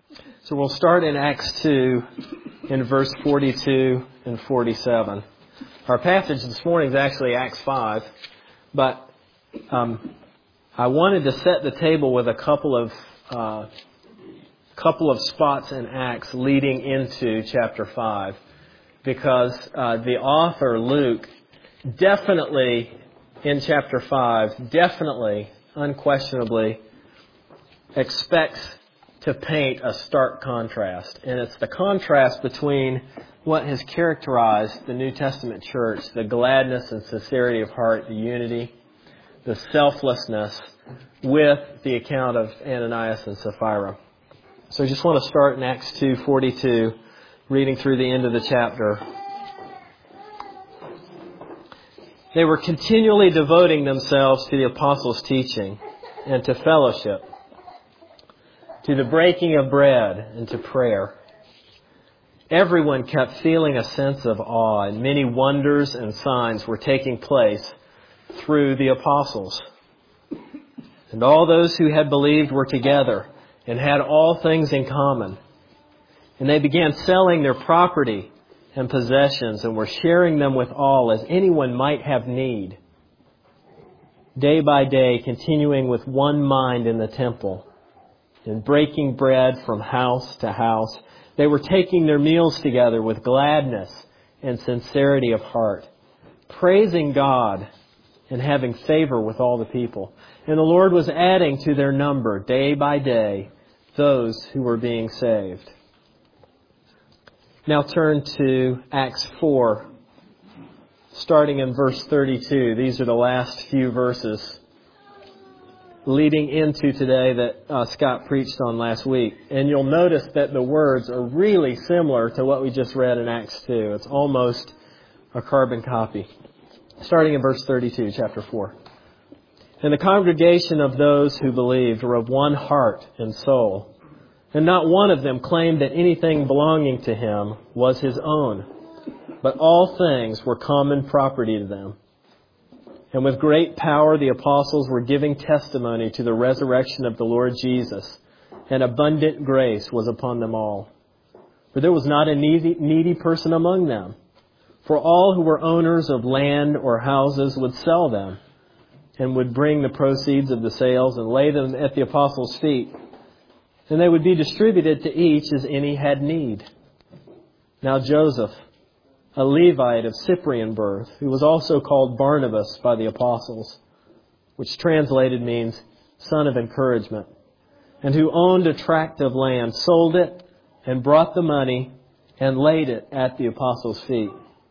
So we'll start in Acts 2 in verse 42 and 47. Our passage this morning is actually Acts 5, but I wanted to set the table with a couple of spots in Acts leading into chapter 5, because the author, Luke, definitely in chapter 5, unquestionably, expects to paint a stark contrast. And it's the contrast between what has characterized the New Testament church, the gladness and sincerity of heart, the unity, the selflessness, with the account of Ananias and Sapphira. So I just want to start in Acts 2:42, reading through the end of the chapter. They were continually devoting themselves to the apostles' teaching and to fellowship, to the breaking of bread and to prayer. Everyone kept feeling a sense of awe, and many wonders and signs were taking place through the apostles. And all those who had believed were together and had all things in common. And they began selling their property and possessions and were sharing them with all as anyone might have need. Day by day, continuing with one mind in the temple and breaking bread from house to house, they were taking their meals together with gladness and sincerity of heart, praising God and having favor with all the people. And the Lord was adding to their number day by day those who were being saved. Now turn to Acts 4, starting in verse 32. These are the last few verses leading into today that Scott preached on last week. And you'll notice that the words are really similar to what we just read in Acts 2. It's almost a carbon copy. Starting in verse 32, chapter 4. And the congregation of those who believed were of one heart and soul. And not one of them claimed that anything belonging to him was his own, but all things were common property to them. And with great power the apostles were giving testimony to the resurrection of the Lord Jesus, and abundant grace was upon them all. For there was not a needy person among them. For all who were owners of land or houses would sell them, and would bring the proceeds of the sales and lay them at the apostles' feet. And they would be distributed to each as any had need. Now Joseph, a Levite of Cyprian birth, who was also called Barnabas by the apostles, which translated means son of encouragement, and who owned a tract of land, sold it and brought the money and laid it at the apostles' feet.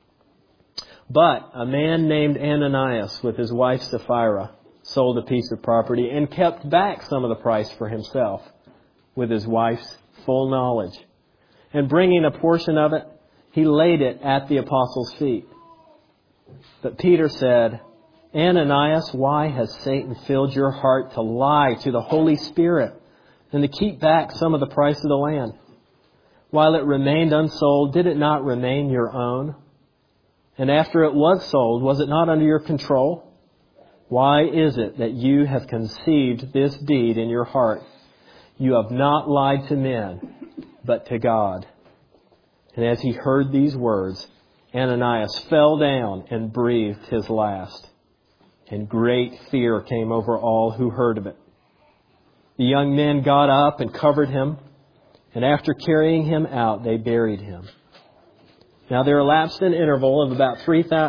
But a man named Ananias with his wife Sapphira sold a piece of property and kept back some of the price for himself with his wife's full knowledge. And bringing a portion of it, he laid it at the apostles' feet. But Peter said, Ananias, why has Satan filled your heart to lie to the Holy Spirit and to keep back some of the price of the land? While it remained unsold, did it not remain your own? And after it was sold, was it not under your control? Why is it that you have conceived this deed in your heart? You have not lied to men, but to God. And as he heard these words, Ananias fell down and breathed his last. And great fear came over all who heard of it. The young men got up and covered him, and after carrying him out, they buried him. Now there elapsed an interval of about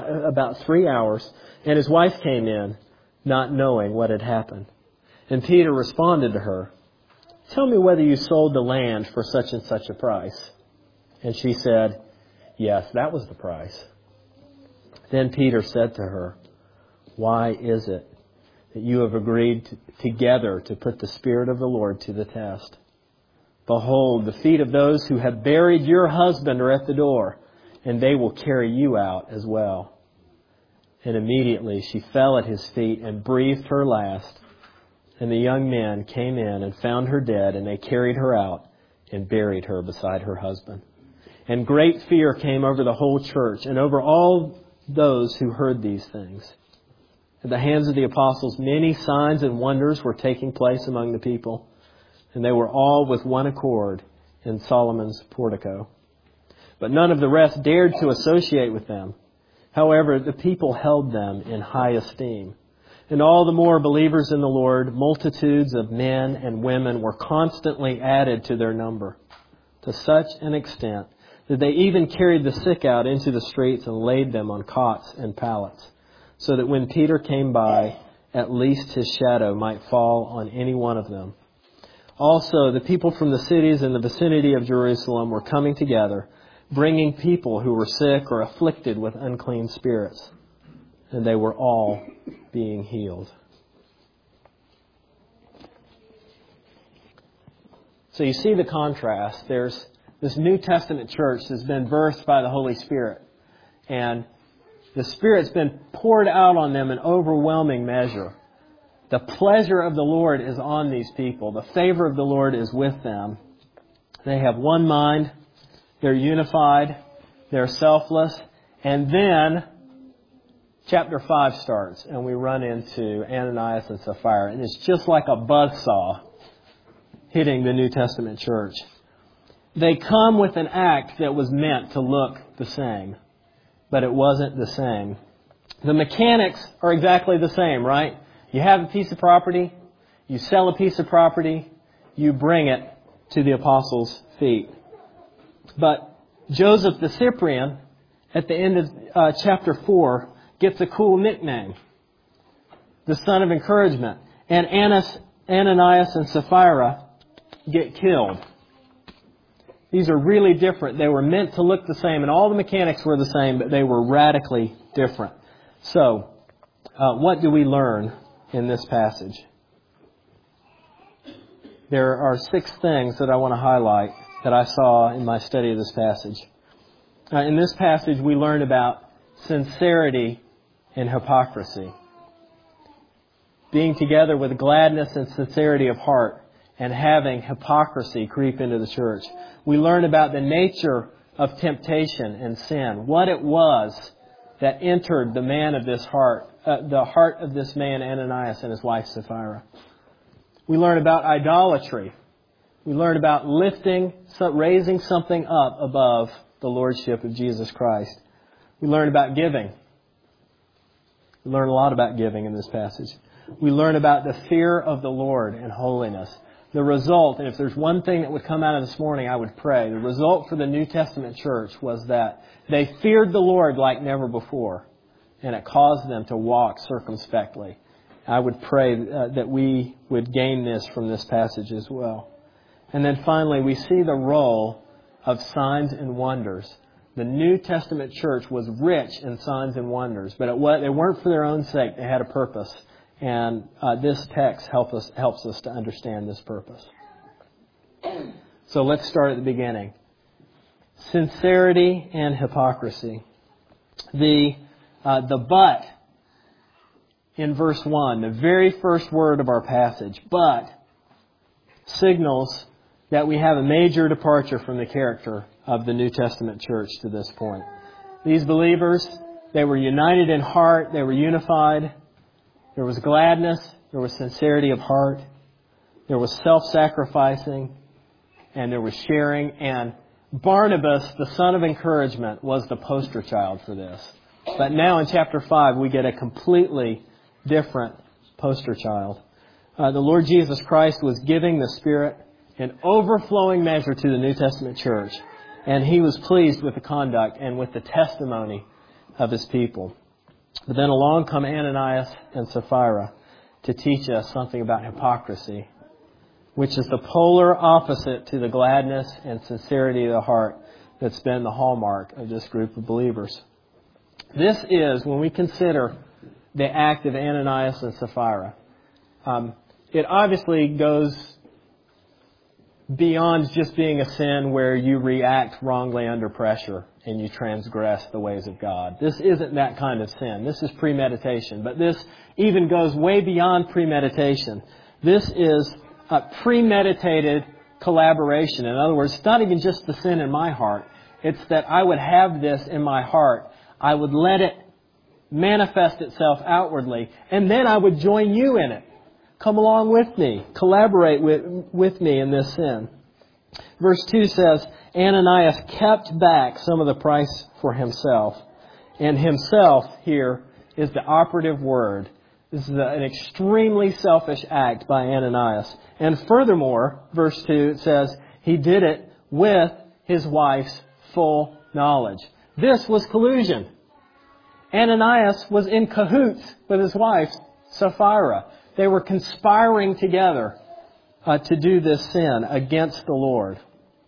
3 hours, and his wife came in, not knowing what had happened. And Peter responded to her, Tell me whether you sold the land for such and such a price. And she said, Yes, that was the price. Then Peter said to her, Why is it that you have agreed together to put the Spirit of the Lord to the test? Behold, the feet of those who have buried your husband are at the door, and they will carry you out as well. And immediately she fell at his feet and breathed her last. And the young men came in and found her dead, and they carried her out and buried her beside her husband. And great fear came over the whole church and over all those who heard these things. At the hands of the apostles, many signs and wonders were taking place among the people. And they were all with one accord in Solomon's portico. But none of the rest dared to associate with them. However, the people held them in high esteem. And all the more believers in the Lord, multitudes of men and women were constantly added to their number, to such an extent that they even carried the sick out into the streets and laid them on cots and pallets, so that when Peter came by, at least his shadow might fall on any one of them. Also, the people from the cities in the vicinity of Jerusalem were coming together, bringing people who were sick or afflicted with unclean spirits, and they were all being healed. So you see the contrast. There's this New Testament church that's been birthed by the Holy Spirit, and the Spirit's been poured out on them in overwhelming measure. The pleasure of the Lord is on these people. The favor of the Lord is with them. They have one mind. They're unified. They're selfless. And then chapter 5 starts, and we run into Ananias and Sapphira. And it's just like a buzzsaw hitting the New Testament church. They come with an act that was meant to look the same, but it wasn't the same. The mechanics are exactly the same, right? You have a piece of property, you sell a piece of property, you bring it to the apostles' feet. But Joseph the Cyprian, at the end of chapter 4, gets a cool nickname, the son of encouragement. And Ananias and Sapphira get killed. These are really different. They were meant to look the same, and all the mechanics were the same, but they were radically different. So, what do we learn in this passage? There are 6 things that I want to highlight that I saw in my study of this passage. In this passage, we learn about sincerity and hypocrisy. Being together with gladness and sincerity of heart, and having hypocrisy creep into the church. We learn about the nature of temptation and sin, what it was that entered the man of this heart, the heart of this man Ananias and his wife Sapphira. We learn about idolatry. We learn about raising something up above the lordship of Jesus Christ. We learn about giving. We learn a lot about giving in this passage. We learn about the fear of the Lord and holiness. The result, and if there's one thing that would come out of this morning, I would pray, the result for the New Testament church was that they feared the Lord like never before, and it caused them to walk circumspectly. I would pray that we would gain this from this passage as well. And then finally, we see the role of signs and wonders. The New Testament church was rich in signs and wonders, but they weren't for their own sake. They had a purpose. And this text helps us to understand this purpose. So let's start at the beginning. Sincerity and hypocrisy. The but in verse 1, the very first word of our passage, but, signals that we have a major departure from the character of the New Testament church to this point. These believers, they were united in heart, they were unified. There was gladness, there was sincerity of heart, there was self-sacrificing, and there was sharing. And Barnabas, the son of encouragement, was the poster child for this. But now in chapter 5, we get a completely different poster child. The Lord Jesus Christ was giving the Spirit in overflowing measure to the New Testament church, and He was pleased with the conduct and with the testimony of His people. But then along come Ananias and Sapphira to teach us something about hypocrisy, which is the polar opposite to the gladness and sincerity of the heart that's been the hallmark of this group of believers. This is, when we consider the act of Ananias and Sapphira, it obviously goes beyond just being a sin where you react wrongly under pressure and you transgress the ways of God. This isn't that kind of sin. This is premeditation. But this even goes way beyond premeditation. This is a premeditated collaboration. In other words, it's not even just the sin in my heart. It's that I would have this in my heart. I would let it manifest itself outwardly, and then I would join you in it. Come along with me. Collaborate with me in this sin. Verse 2 says, Ananias kept back some of the price for himself. And himself here is the operative word. This is an extremely selfish act by Ananias. And furthermore, verse 2 says, he did it with his wife's full knowledge. This was collusion. Ananias was in cahoots with his wife, Sapphira. They were conspiring together to do this sin against the Lord.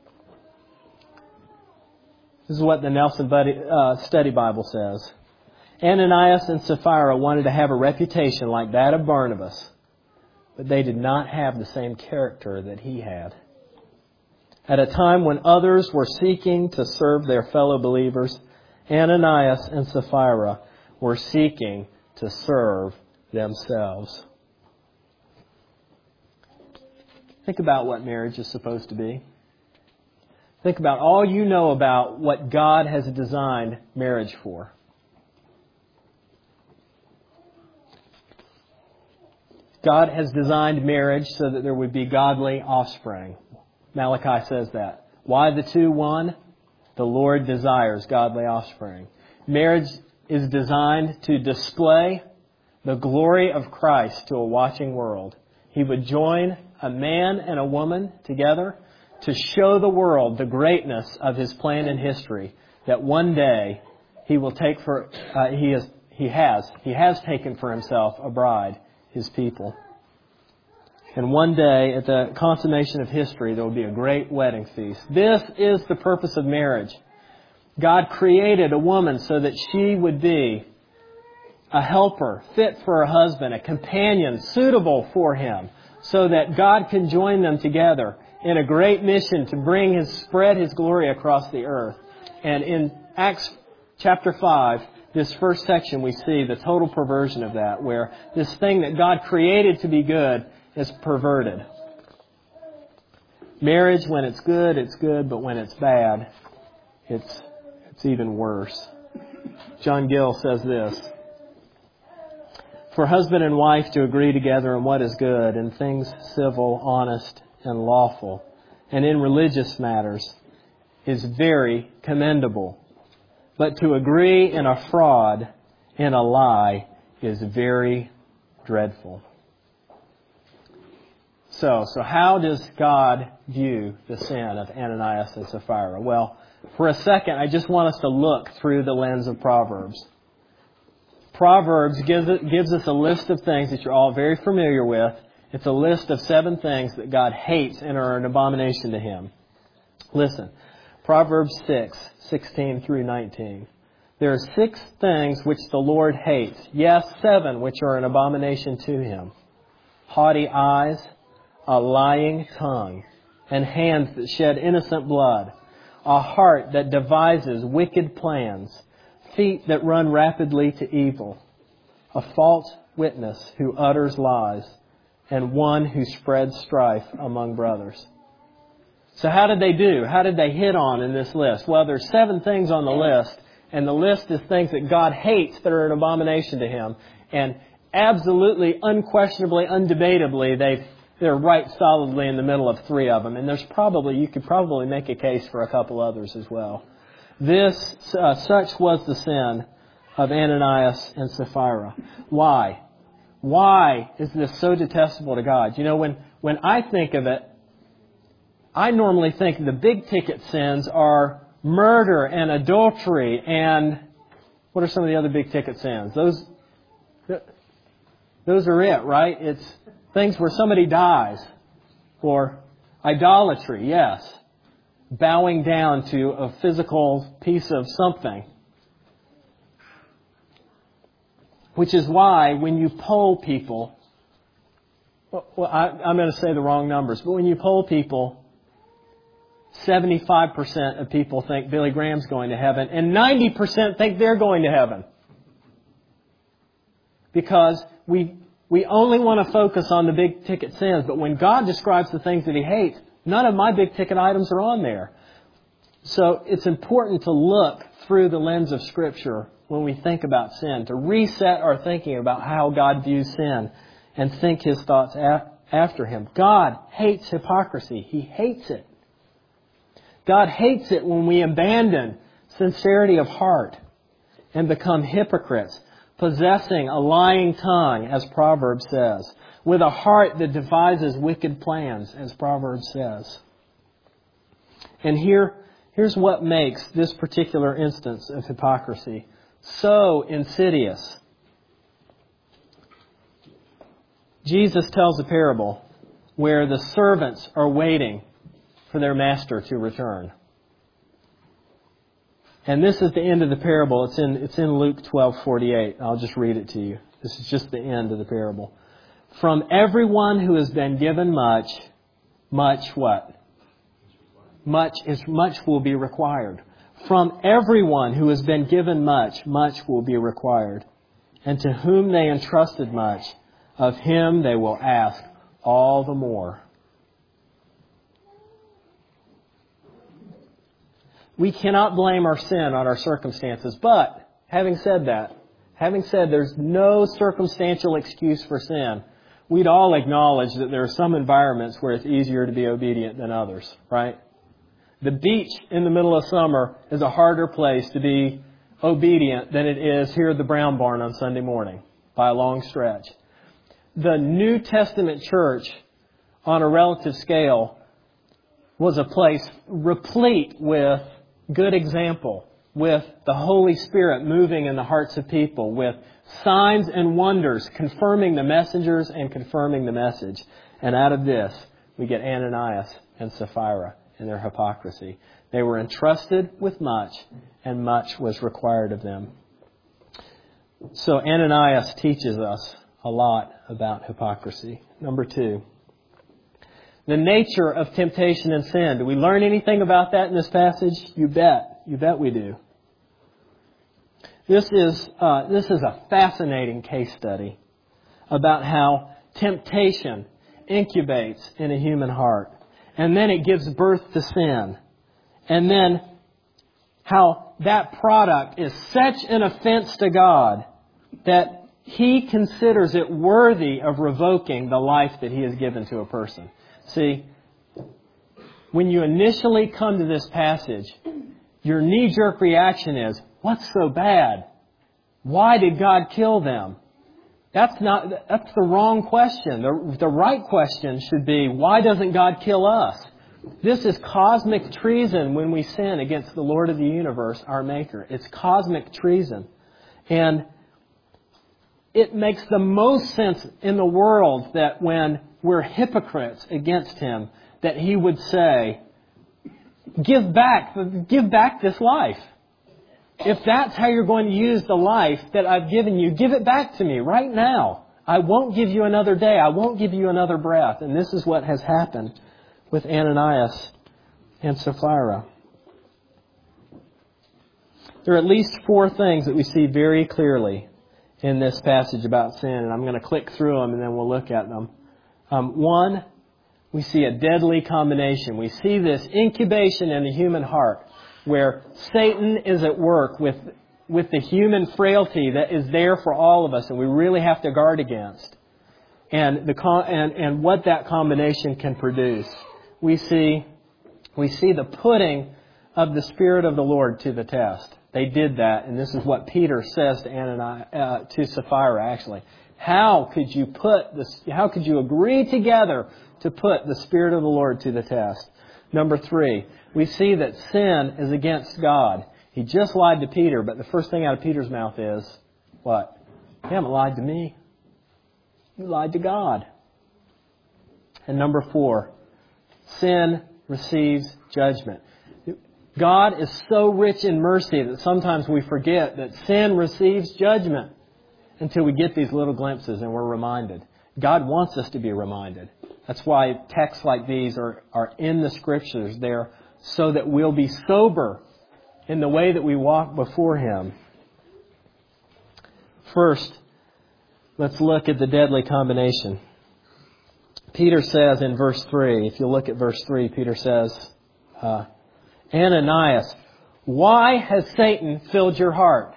This is what the Nelson Study Bible says. Ananias and Sapphira wanted to have a reputation like that of Barnabas, but they did not have the same character that he had. At a time when others were seeking to serve their fellow believers, Ananias and Sapphira were seeking to serve themselves. Think about what marriage is supposed to be. Think about all you know about what God has designed marriage for. God has designed marriage so that there would be godly offspring. Malachi says that. Why the two one? The Lord desires godly offspring. Marriage is designed to display the glory of Christ to a watching world. He would join a man and a woman together to show the world the greatness of His plan in history, that one day He will take for He has taken for Himself a bride, His people. And one day, at the consummation of history, there will be a great wedding feast. This is the purpose of marriage. God created a woman so that she would be a helper, fit for her husband, a companion, suitable for him, so that God can join them together in a great mission to spread His glory across the earth. And in Acts chapter 5, this first section, we see the total perversion of that, where this thing that God created to be good is perverted. Marriage, when it's good, but when it's bad, it's even worse. John Gill says this: for husband and wife to agree together in what is good, in things civil, honest, and lawful, and in religious matters, is very commendable. But to agree in a fraud, in a lie, is very dreadful. So how does God view the sin of Ananias and Sapphira? Well, for a second, I just want us to look through the lens of Proverbs. Proverbs gives us a list of things that you're all very familiar with. It's a list of 7 things that God hates and are an abomination to Him. Listen, Proverbs 6:16 through 19. There are 6 things which the Lord hates. Yes, 7 which are an abomination to Him. Haughty eyes, a lying tongue, and hands that shed innocent blood, a heart that devises wicked plans, feet that run rapidly to evil, a false witness who utters lies, and one who spreads strife among brothers. So how did they do? How did they hit on in this list? Well, there's 7 things on the list, and the list is things that God hates that are an abomination to Him. And absolutely, unquestionably, undebatably, they're right solidly in the middle of 3 of them. And you could probably make a case for a couple others as well. Such was the sin of Ananias and Sapphira. Why? Why is this so detestable to God? You know, when I think of it, I normally think the big ticket sins are murder and adultery and what are some of the other big ticket sins? Those are it, right? It's things where somebody dies. Or idolatry, yes. Bowing down to a physical piece of something. Which is why when you poll people, I'm going to say the wrong numbers, but when you poll people, 75% of people think Billy Graham's going to heaven, and 90% think they're going to heaven. Because we only want to focus on the big ticket sins, but when God describes the things that He hates, none of my big ticket items are on there. So it's important to look through the lens of Scripture when we think about sin, to reset our thinking about how God views sin and think His thoughts after Him. God hates hypocrisy. He hates it. God hates it when we abandon sincerity of heart and become hypocrites, possessing a lying tongue, as Proverbs says, with a heart that devises wicked plans, as Proverbs says. And here's what makes this particular instance of hypocrisy so insidious. Jesus tells a parable where the servants are waiting for their master to return. And this is the end of the parable. It's in Luke 12:48. I'll just read it to you. This is just the end of the parable. From everyone who has been given much, much what? Much will be required. From everyone who has been given much, much will be required. And to whom they entrusted much, of him they will ask all the more. We cannot blame our sin on our circumstances, but having said there's no circumstantial excuse for sin, we'd all acknowledge that there are some environments where it's easier to be obedient than others, right? The beach in the middle of summer is a harder place to be obedient than it is here at the Brown Barn on Sunday morning, by a long stretch. The New Testament church, on a relative scale, was a place replete with good example, with the Holy Spirit moving in the hearts of people, with signs and wonders confirming the messengers and confirming the message. And out of this, we get Ananias and Sapphira and their hypocrisy. They were entrusted with much, and much was required of them. So Ananias teaches us a lot about hypocrisy. Number 2, the nature of temptation and sin. Do we learn anything about that in this passage? You bet. You bet we do. This is a fascinating case study about how temptation incubates in a human heart. And then it gives birth to sin. And then how that product is such an offense to God that He considers it worthy of revoking the life that He has given to a person. See, when you initially come to this passage, your knee-jerk reaction is, what's so bad? Why did God kill them? That's the wrong question. The right question should be, why doesn't God kill us? This is cosmic treason when we sin against the Lord of the universe, our Maker. It's cosmic treason. And it makes the most sense in the world that when we're hypocrites against Him, that He would say, give back this life. If that's how you're going to use the life that I've given you, give it back to me right now. I won't give you another day. I won't give you another breath. And this is what has happened with Ananias and Sapphira. There are at least 4 things that we see very clearly in this passage about sin. And I'm going to click through them and then we'll look at them. 1, we see a deadly combination. We see this incubation in the human heart where Satan is at work with the human frailty that is there for all of us and we really have to guard against. And what that combination can produce. We see the putting of the Spirit of the Lord to the test. They did that, and this is what Peter says to Sapphira actually. How could you agree together to put the Spirit of the Lord to the test? Number 3, we see that sin is against God. He just lied to Peter, but the first thing out of Peter's mouth is, what? You haven't lied to me. You lied to God. And number 4, sin receives judgment. God is so rich in mercy that sometimes we forget that sin receives judgment until we get these little glimpses and we're reminded. God wants us to be reminded. That's why texts like these are in the Scriptures there so that we'll be sober in the way that we walk before Him. First, let's look at the deadly combination. Peter says in verse 3, if you look at verse 3, Peter says, Ananias, why has Satan filled your heart?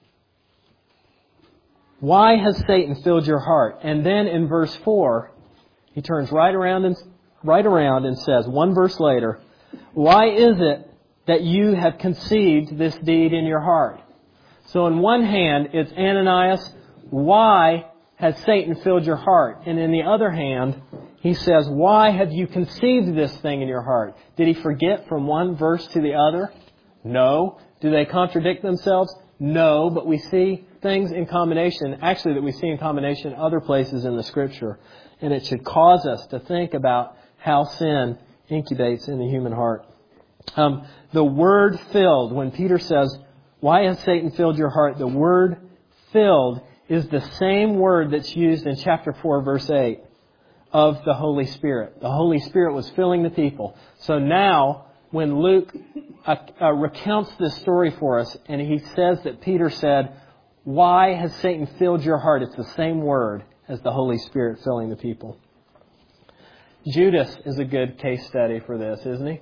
Why has Satan filled your heart? And then in verse 4, he turns right around and says, one verse later, Why is it that you have conceived this deed in your heart? So on one hand, it's Ananias, why has Satan filled your heart? And in the other hand, he says, why have you conceived this thing in your heart? Did he forget from one verse to the other? No. Do they contradict themselves? No, but we see things in combination, actually that we see in combination in other places in the Scripture. And it should cause us to think about how sin incubates in the human heart. The word filled, when Peter says, why has Satan filled your heart? The word filled is the same word that's used in chapter 4, verse 8 of the Holy Spirit. The Holy Spirit was filling the people. So now, when Luke recounts this story for us, and he says that Peter said, why has Satan filled your heart? It's the same word as the Holy Spirit filling the people. Judas is a good case study for this, isn't he?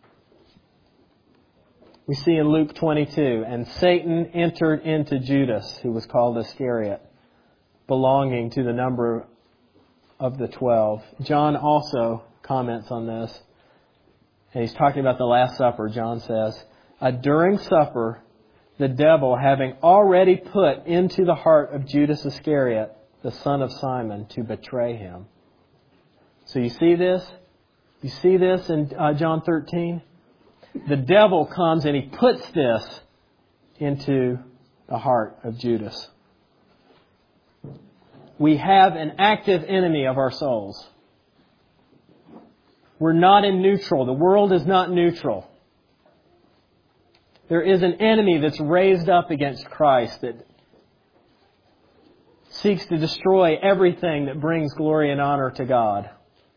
We see in Luke 22, and Satan entered into Judas, who was called Iscariot, belonging to the number of the 12. John also comments on this. And he's talking about the Last Supper. John says, during supper, the devil, having already put into the heart of Judas Iscariot, the son of Simon, to betray him. So you see this? You see this in John 13? The devil comes and he puts this into the heart of Judas. We have an active enemy of our souls. We're not in neutral. The world is not neutral. There is an enemy that's raised up against Christ that seeks to destroy everything that brings glory and honor to God.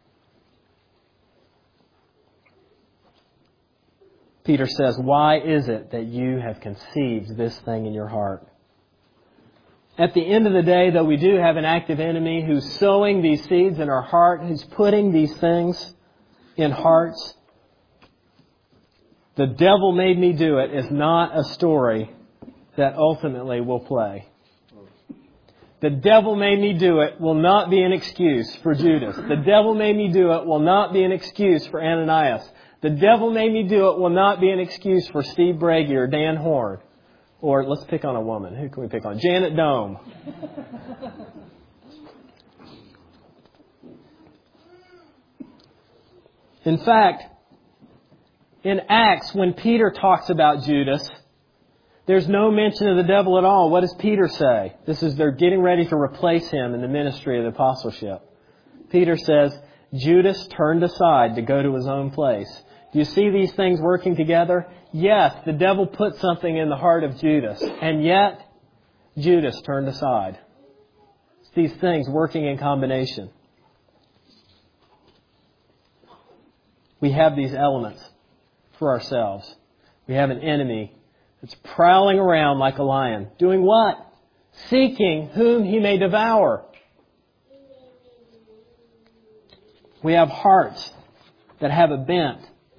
Peter says, why is it that you have conceived this thing in your heart? At the end of the day, though, we do have an active enemy who's sowing these seeds in our heart, who's putting these things in hearts. The devil made me do it is not a story that ultimately will play. The devil made me do it will not be an excuse for Judas. The devil made me do it will not be an excuse for Ananias. The devil made me do it will not be an excuse for Steve Brady or Dan Horn. Or let's pick on a woman. Who can we pick on? Janet Dome. In fact, in Acts, when Peter talks about Judas, there's no mention of the devil at all. What does Peter say? They're getting ready to replace him in the ministry of the apostleship. Peter says, Judas turned aside to go to his own place. Do you see these things working together? Yes, the devil put something in the heart of Judas, and yet Judas turned aside. It's these things working in combination. We have these elements for ourselves. We have an enemy that's prowling around like a lion. Doing what? Seeking whom he may devour. We have hearts that have a bent.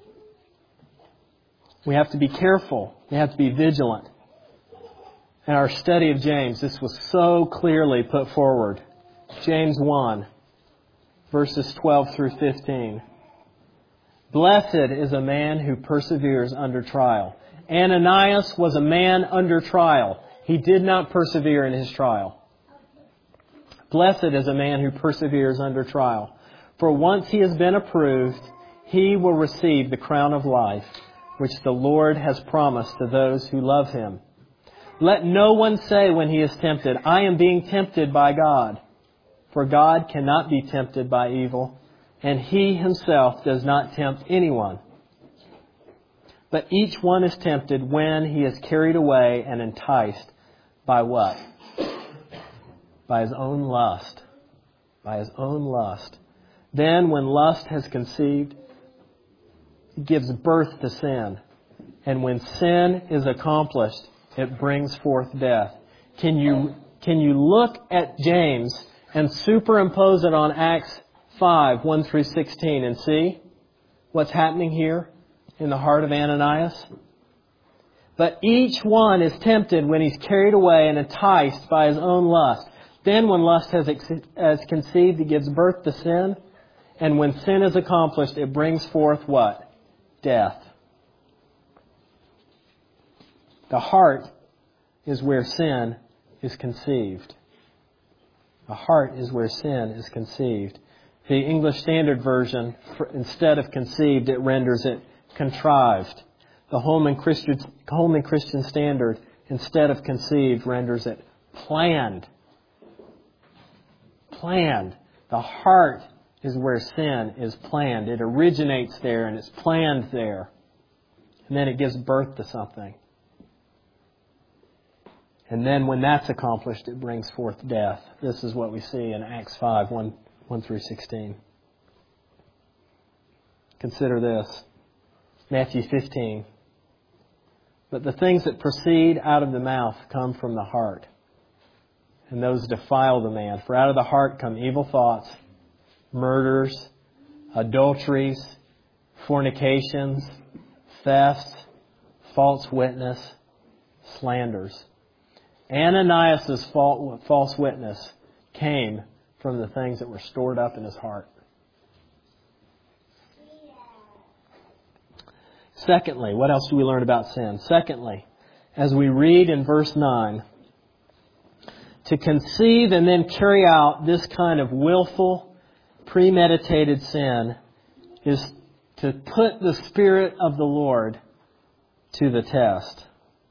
We have to be careful. We have to be vigilant. In our study of James, this was so clearly put forward. James 1, verses 12 through 15. Blessed is a man who perseveres under trial. Ananias was a man under trial. He did not persevere in his trial. Blessed is a man who perseveres under trial. For once he has been approved, he will receive the crown of life, which the Lord has promised to those who love Him. Let no one say when he is tempted, I am being tempted by God. For God cannot be tempted by evil, and He Himself does not tempt anyone. But each one is tempted when he is carried away and enticed by what? By his own lust. By his own lust. Then when lust has conceived, it gives birth to sin. And when sin is accomplished, it brings forth death. Can you look at James and superimpose it on Acts 5, 1 through 16 and see what's happening here in the heart of Ananias? But each one is tempted when he's carried away and enticed by his own lust. Then when lust has conceived, it gives birth to sin. And when sin is accomplished, it brings forth what? death. The heart is where sin is conceived. The heart is where sin is conceived. The English Standard Version, instead of conceived, it renders it contrived. The Holman Christian Standard, instead of conceived, renders it planned. Planned. The heart is where sin is planned. It originates there and it's planned there. And then it gives birth to something. And then when that's accomplished, it brings forth death. This is what we see in Acts 5, 1 through 16. Consider this. Matthew 15. But the things that proceed out of the mouth come from the heart, and those defile the man. For out of the heart come evil thoughts, murders, adulteries, fornications, thefts, false witness, slanders. Ananias' false witness came from the things that were stored up in his heart. Secondly, what else do we learn about sin? Secondly, as we read in verse 9, to conceive and then carry out this kind of willful, premeditated sin is to put the Spirit of the Lord to the test.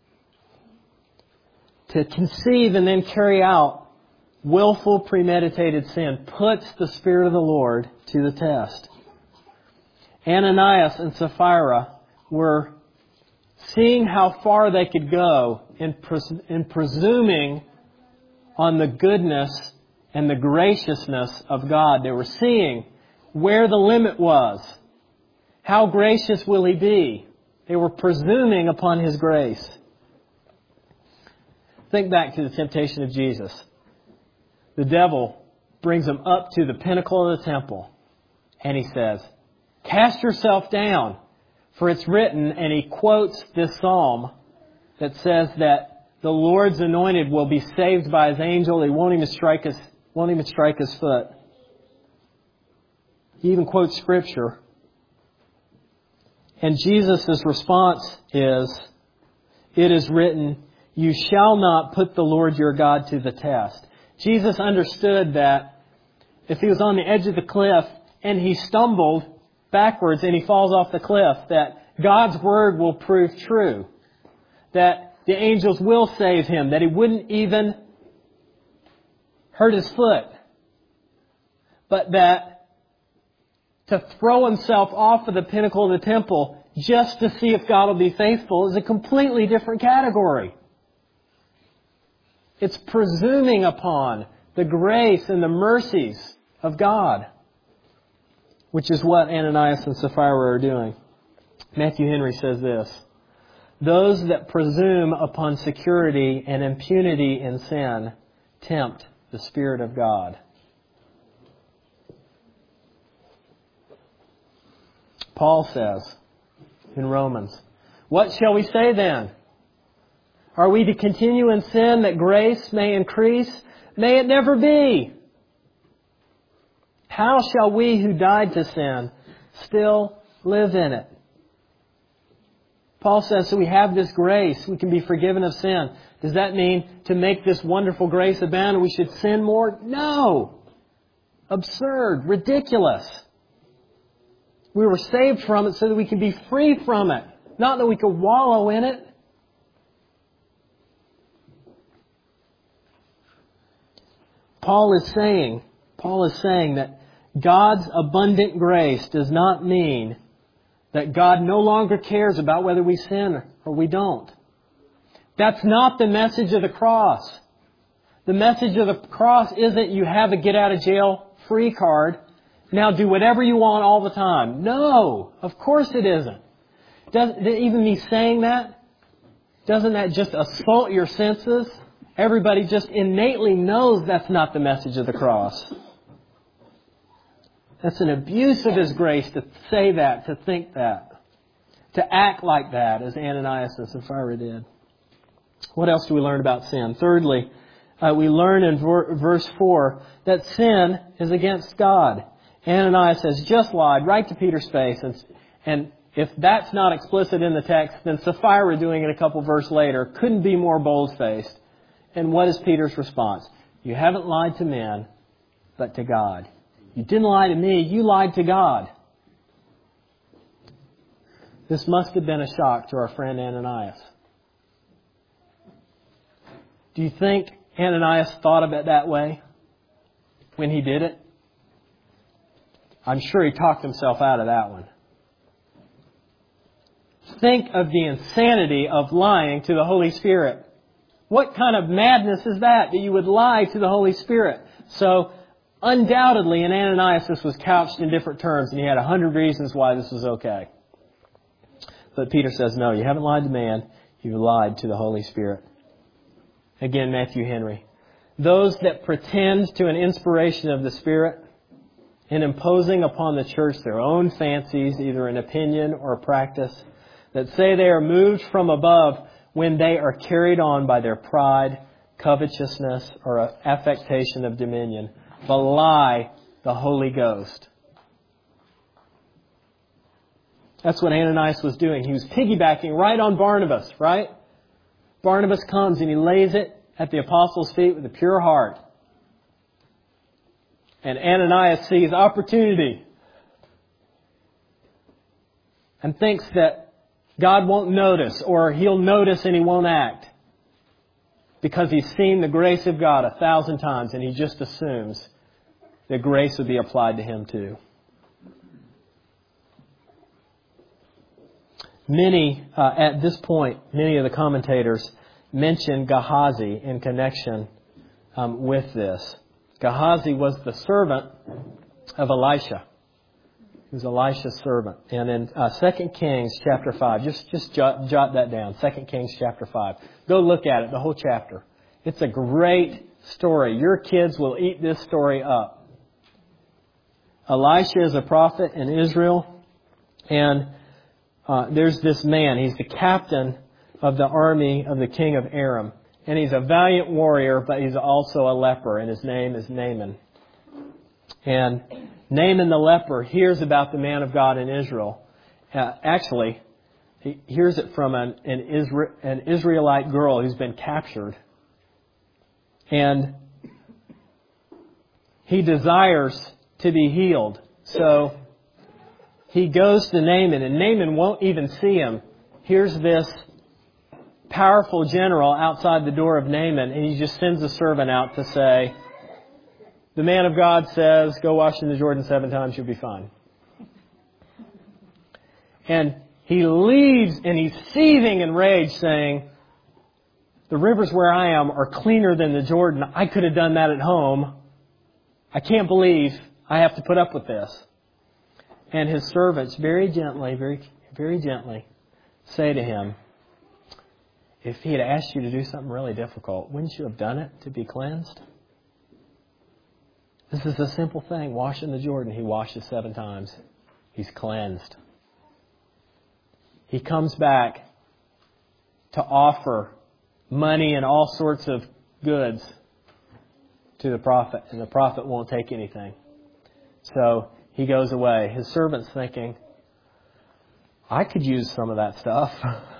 To conceive and then carry out willful, premeditated sin puts the Spirit of the Lord to the test. Ananias and Sapphira were seeing how far they could go in presuming on the goodness and the graciousness of God. They were seeing where the limit was. How gracious will He be? They were presuming upon His grace. Think back to the temptation of Jesus. The devil brings him up to the pinnacle of the temple and he says, "Cast yourself down, for it's written," and he quotes this psalm that says that the Lord's anointed will be saved by His angel. He won't even strike his foot. He even quotes Scripture. And Jesus' response is, "It is written, you shall not put the Lord your God to the test." Jesus understood that if he was on the edge of the cliff and he stumbled backwards and he falls off the cliff, that God's Word will prove true. That the angels will save him. That he wouldn't even hurt his foot. But that to throw himself off of the pinnacle of the temple just to see if God will be faithful is a completely different category. It's presuming upon the grace and the mercies of God, which is what Ananias and Sapphira are doing. Matthew Henry says this: "Those that presume upon security and impunity in sin tempt the Spirit of God." Paul says in Romans, "What shall we say then? Are we to continue in sin that grace may increase? May it never be. How shall we who died to sin still live in it?" Paul says, so we have this grace. We can be forgiven of sin. Does that mean to make this wonderful grace abound we should sin more? No. Absurd. Ridiculous. We were saved from it so that we can be free from it. Not that we could wallow in it. Paul is saying that God's abundant grace does not mean that God no longer cares about whether we sin or we don't. That's not the message of the cross. The message of the cross isn't you have a get out of jail free card. Now do whatever you want all the time. No, of course it isn't. Even me saying that, doesn't that just assault your senses? Everybody just innately knows that's not the message of the cross. That's an abuse of His grace to say that, to think that, to act like that, as Ananias and Sapphira did. What else do we learn about sin? Thirdly, we learn in verse 4 that sin is against God. Ananias has just lied right to Peter's face and if that's not explicit in the text, then Sapphira doing it a couple verses later couldn't be more bold-faced. And what is Peter's response? You haven't lied to men, but to God. You didn't lie to me, you lied to God. This must have been a shock to our friend Ananias. Do you think Ananias thought of it that way when he did it? I'm sure he talked himself out of that one. Think of the insanity of lying to the Holy Spirit. What kind of madness is that you would lie to the Holy Spirit? So, undoubtedly, in Ananias, this was couched in different terms, and he had 100 reasons why this was okay. But Peter says, no, you haven't lied to man, you lied to the Holy Spirit. Again, Matthew Henry. Those that pretend to an inspiration of the Spirit in imposing upon the church their own fancies, either in opinion or practice, that say they are moved from above when they are carried on by their pride, covetousness, or affectation of dominion, belie the Holy Ghost. That's what Ananias was doing. He was piggybacking right on Barnabas, right? Barnabas comes and he lays it at the apostles' feet with a pure heart. And Ananias sees opportunity and thinks that God won't notice, or He'll notice and He won't act, because he's seen the grace of God 1,000 times, and he just assumes that grace would be applied to him too. At this point, many of the commentators mention Gehazi in connection with this. Gehazi was the servant of Elisha. He was Elisha's servant. And in 2 Kings chapter 5, just jot that down, 2 Kings chapter 5. Go look at it, the whole chapter. It's a great story. Your kids will eat this story up. Elisha is a prophet in Israel, and there's this man. He's the captain of the army of the king of Aram. And he's a valiant warrior, but he's also a leper, and his name is Naaman. And Naaman the leper hears about the man of God in Israel. Actually, he hears it from an Israelite girl who's been captured. And he desires to be healed. So he goes to Naaman, and Naaman won't even see him. Here's this powerful general outside the door of Naaman, and he just sends a servant out to say, the man of God says, go wash in the Jordan 7 times, you'll be fine. And he leaves, and he's seething in rage, saying, the rivers where I am are cleaner than the Jordan. I could have done that at home. I can't believe I have to put up with this. And his servants very gently, very gently say to him, if he had asked you to do something really difficult, wouldn't you have done it to be cleansed? This is a simple thing. Wash in the Jordan. He washes 7 times. He's cleansed. He comes back to offer money and all sorts of goods to the prophet, and the prophet won't take anything. So he goes away. His servant's thinking, I could use some of that stuff.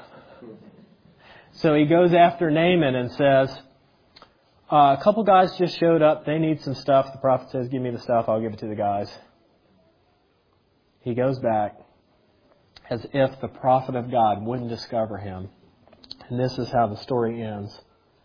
So he goes after Naaman and says, a couple guys just showed up. They need some stuff. The prophet says, give me the stuff. I'll give it to the guys. He goes back as if the prophet of God wouldn't discover him. And this is how the story ends.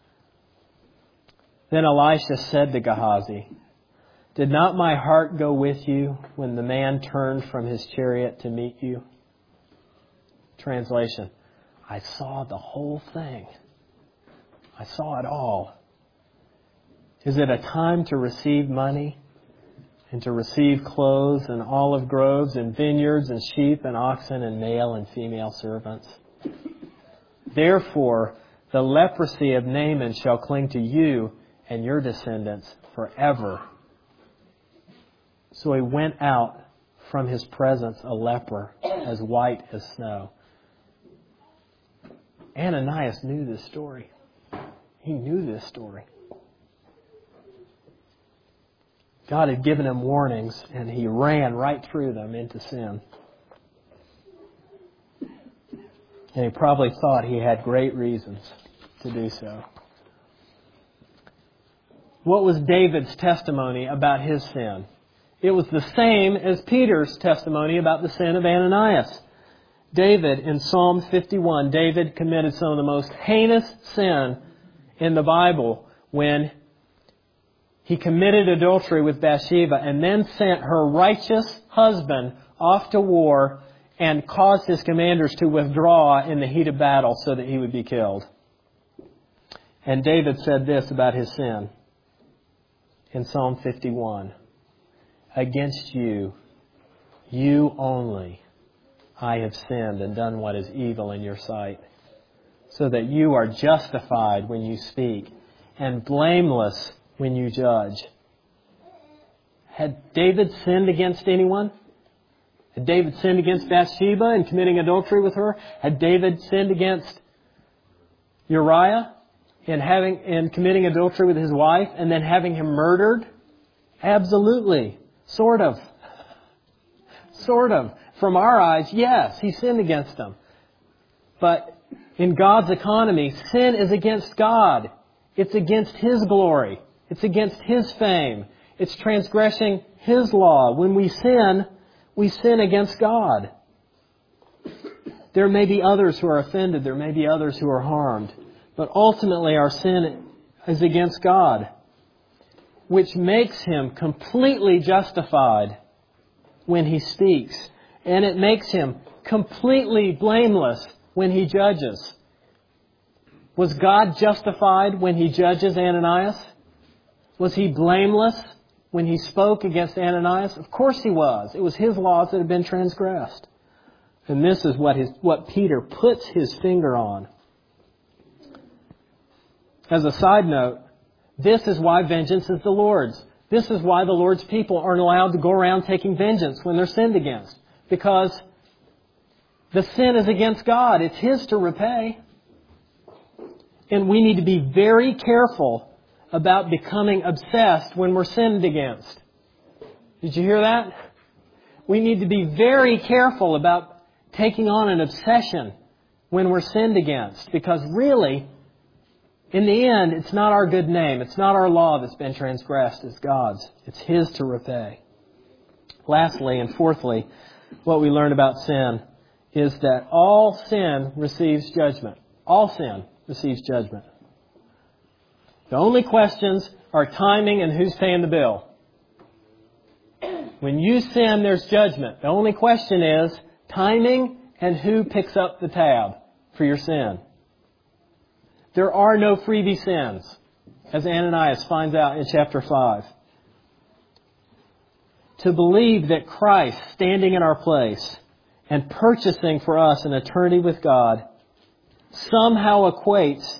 Then Elisha said to Gehazi, did not my heart go with you when the man turned from his chariot to meet you? Translation, I saw the whole thing. I saw it all. Is it a time to receive money and to receive clothes and olive groves and vineyards and sheep and oxen and male and female servants? Therefore, the leprosy of Naaman shall cling to you and your descendants forever. So he went out from his presence a leper, as white as snow. Ananias knew this story. He knew this story. God had given him warnings, and he ran right through them into sin. And he probably thought he had great reasons to do so. What was David's testimony about his sin? It was the same as Peter's testimony about the sin of Ananias. David, in Psalm 51, David committed some of the most heinous sin in the Bible when he committed adultery with Bathsheba and then sent her righteous husband off to war and caused his commanders to withdraw in the heat of battle so that he would be killed. And David said this about his sin in Psalm 51. Against you, you only, I have sinned and done what is evil in your sight, so that you are justified when you speak and blameless when you judge. Had David sinned against anyone? Had David sinned against Bathsheba in committing adultery with her? Had David sinned against Uriah in committing adultery with his wife and then having him murdered? Absolutely. Sort of. Sort of. From our eyes, yes, he sinned against them. But in God's economy, sin is against God. It's against His glory. It's against His fame. It's transgressing His law. When we sin against God. There may be others who are offended. There may be others who are harmed. But ultimately our sin is against God, which makes Him completely justified when He speaks. And it makes Him completely blameless when He judges. Was God justified when He judges Ananias? Was He blameless when He spoke against Ananias? Of course He was. It was His laws that had been transgressed. And this is what Peter puts his finger on. As a side note, this is why vengeance is the Lord's. This is why the Lord's people aren't allowed to go around taking vengeance when they're sinned against. Because the sin is against God. It's His to repay. And we need to be very careful about becoming obsessed when we're sinned against. Did you hear that? We need to be very careful about taking on an obsession when we're sinned against. Because really, in the end, it's not our good name. It's not our law that's been transgressed. It's God's. It's His to repay. Lastly and fourthly, what we learn about sin is that all sin receives judgment. All sin receives judgment. The only questions are timing and who's paying the bill. When you sin, there's judgment. The only question is timing and who picks up the tab for your sin. There are no freebie sins, as Ananias finds out in chapter 5. To believe that Christ, standing in our place and purchasing for us an eternity with God, somehow equates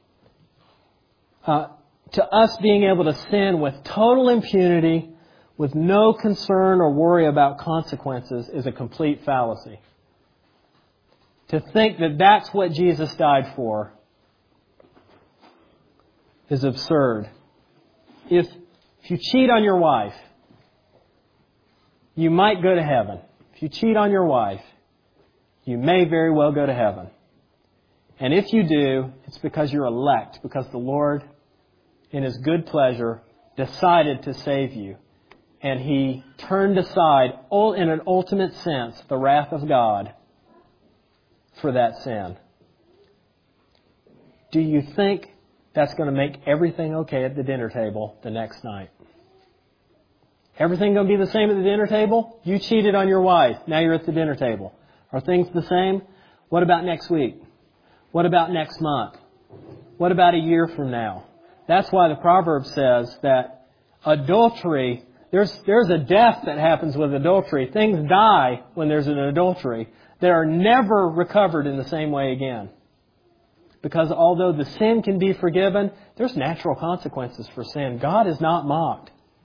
to us being able to sin with total impunity, with no concern or worry about consequences, is a complete fallacy. To think that that's what Jesus died for is absurd. If you cheat on your wife, you might go to heaven. If you cheat on your wife, you may very well go to heaven. And if you do, it's because you're elect, because the Lord, in His good pleasure, decided to save you. And He turned aside, in an ultimate sense, the wrath of God for that sin. Do you think that's going to make everything okay at the dinner table the next night? Everything going to be the same at the dinner table? You cheated on your wife. Now you're at the dinner table. Are things the same? What about next week? What about next month? What about a year from now? That's why the proverb says that adultery, there's a death that happens with adultery. Things die when there's an adultery. They are never recovered in the same way again. Because although the sin can be forgiven, there's natural consequences for sin. God is not mocked.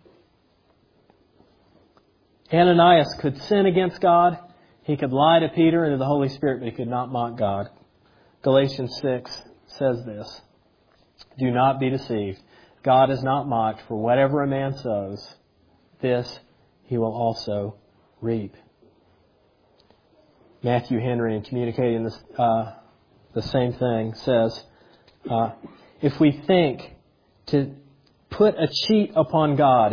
Ananias could sin against God. He could lie to Peter and to the Holy Spirit, but he could not mock God. Galatians 6 says this: do not be deceived. God is not mocked, for whatever a man sows, this he will also reap. Matthew Henry, in communicating this, the same thing, says, if we think to put a cheat upon God,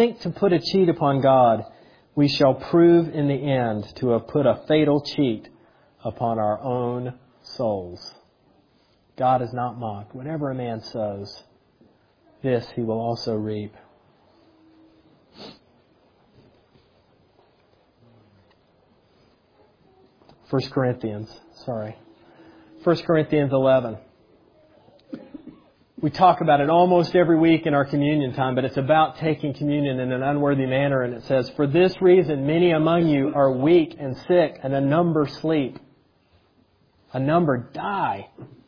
we shall prove in the end to have put a fatal cheat upon our own souls. God is not mocked. Whatever a man sows, this he will also reap. First Corinthians 11. We talk about it almost every week in our communion time, but it's about taking communion in an unworthy manner. And it says, for this reason, many among you are weak and sick, and a number sleep. A number die.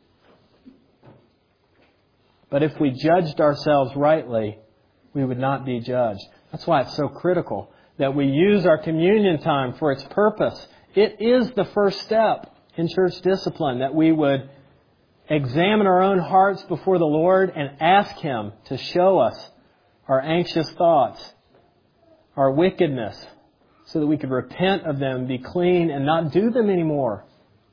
But if we judged ourselves rightly, we would not be judged. That's why it's so critical that we use our communion time for its purpose. It is the first step in church discipline, that we would examine our own hearts before the Lord and ask Him to show us our anxious thoughts, our wickedness, so that we could repent of them, be clean, and not do them anymore.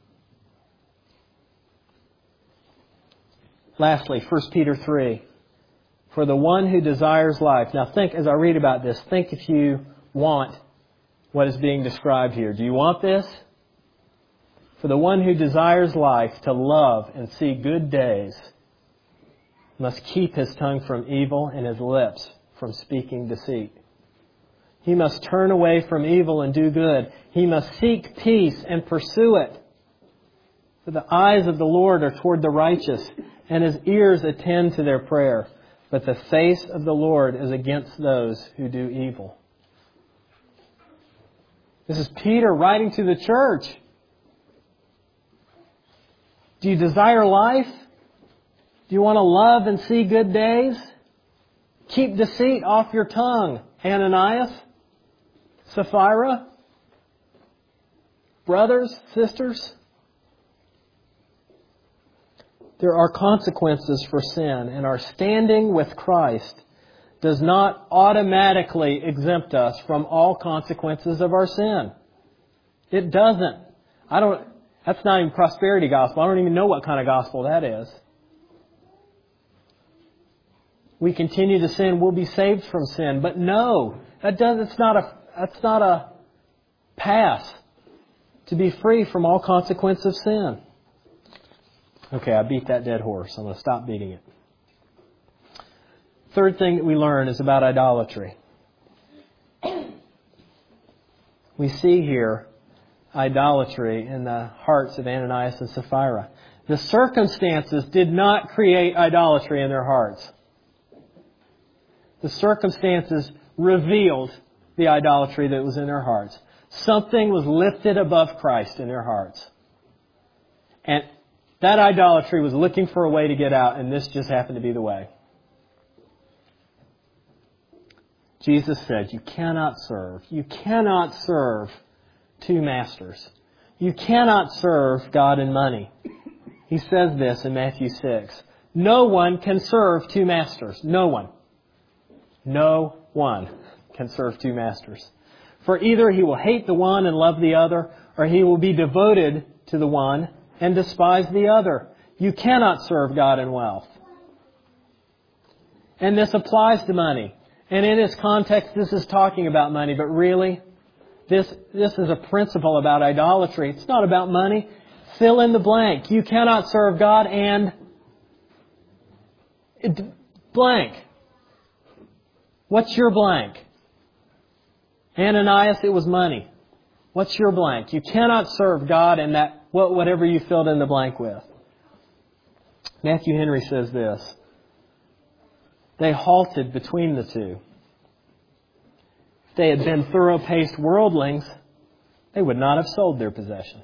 Lastly, 1 Peter 3. For the one who desires life. Now think, as I read about this, think if you want what is being described here. Do you want this? For the one who desires life, to love and see good days, must keep his tongue from evil and his lips from speaking deceit. He must turn away from evil and do good. He must seek peace and pursue it. For the eyes of the Lord are toward the righteous, and His ears attend to their prayer. But the face of the Lord is against those who do evil. This is Peter writing to the church. Do you desire life? Do you want to love and see good days? Keep deceit off your tongue, Ananias, Sapphira, brothers, sisters. There are consequences for sin, and our standing with Christ does not automatically exempt us from all consequences of our sin. It doesn't. That's not even prosperity gospel. I don't even know what kind of gospel that is. We continue to sin, we'll be saved from sin. But no, that's not a pass to be free from all consequence of sin. Okay, I beat that dead horse. I'm going to stop beating it. Third thing that we learn is about idolatry. We see here idolatry in the hearts of Ananias and Sapphira. The circumstances did not create idolatry in their hearts. The circumstances revealed the idolatry that was in their hearts. Something was lifted above Christ in their hearts. And that idolatry was looking for a way to get out, and this just happened to be the way. Jesus said, you cannot serve two masters. You cannot serve God and money. He says this in Matthew 6. No one can serve two masters. No one. No one can serve two masters. For either he will hate the one and love the other, or he will be devoted to the one and despise the other. You cannot serve God and wealth. And this applies to money. And in its context, this is talking about money. But really, this is a principle about idolatry. It's not about money. Fill in the blank. You cannot serve God and blank. What's your blank? Ananias, it was money. What's your blank? You cannot serve God and whatever you filled in the blank with. Matthew Henry says this. They halted between the two. If they had been thorough-paced worldlings, they would not have sold their possession.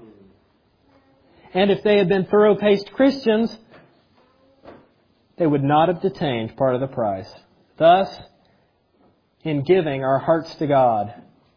And if they had been thorough-paced Christians, they would not have detained part of the price. Thus, in giving our hearts to God,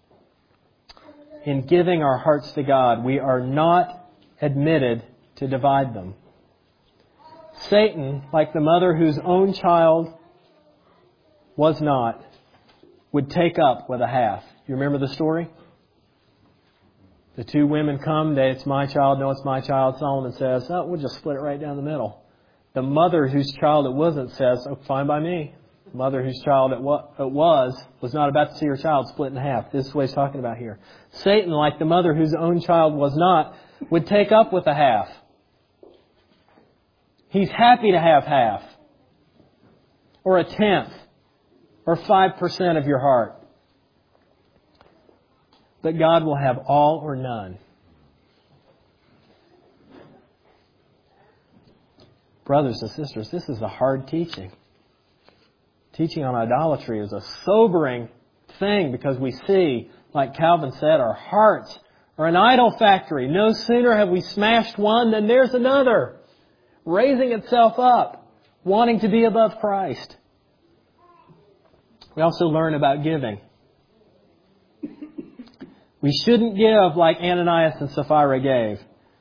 we are not admitted to divide them. Satan, like the mother whose own child was not, would take up with a half. You remember the story? The two women come, it's my child, no, it's my child. Solomon says, oh, we'll just split it right down the middle. The mother whose child it wasn't says, oh, fine by me. The mother whose child it was not about to see her child split in half. This is what he's talking about here. Satan, like the mother whose own child was not, would take up with a half. He's happy to have half, or a tenth, or 5% of your heart. But God will have all or none. Brothers and sisters, this is a hard teaching. Teaching on idolatry is a sobering thing because we see, like Calvin said, our hearts are an idol factory. No sooner have we smashed one than there's another, raising itself up, wanting to be above Christ. We also learn about giving. We shouldn't give like Ananias and Sapphira gave.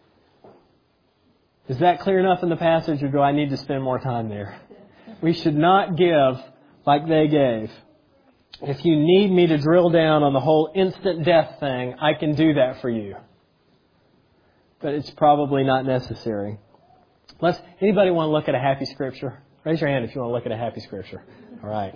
Is that clear enough in the passage, or do I need to spend more time there? We should not give like they gave. If you need me to drill down on the whole instant death thing, I can do that for you. But it's probably not necessary. Anybody want to look at a happy scripture? Raise your hand if you want to look at a happy scripture. All right.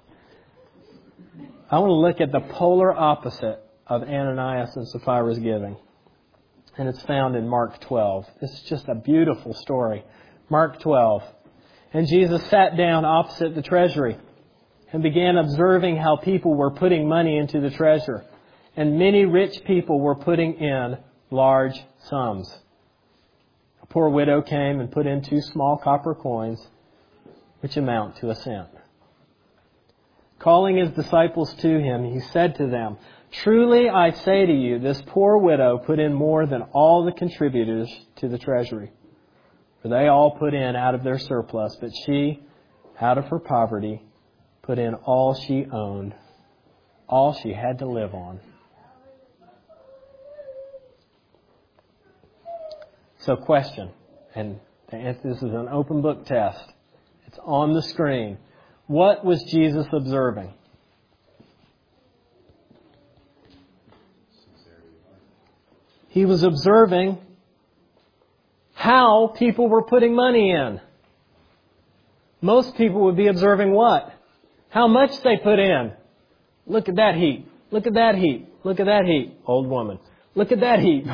I want to look at the polar opposite of Ananias and Sapphira's giving. And it's found in Mark 12. This is just a beautiful story. Mark 12. And Jesus sat down opposite the treasury and began observing how people were putting money into the treasure. And many rich people were putting in large sums. A poor widow came and put in 2 small copper coins, which amount to a cent. Calling his disciples to him, he said to them, truly I say to you, this poor widow put in more than all the contributors to the treasury. For they all put in out of their surplus, but she, out of her poverty, put in all she owned, all she had to live on. So question, and this is an open book test. It's on the screen. What was Jesus observing? He was observing how people were putting money in. Most people would be observing what? How much they put in. Look at that heap. Look at that heap. Look at that heap. Old woman. Look at that heap.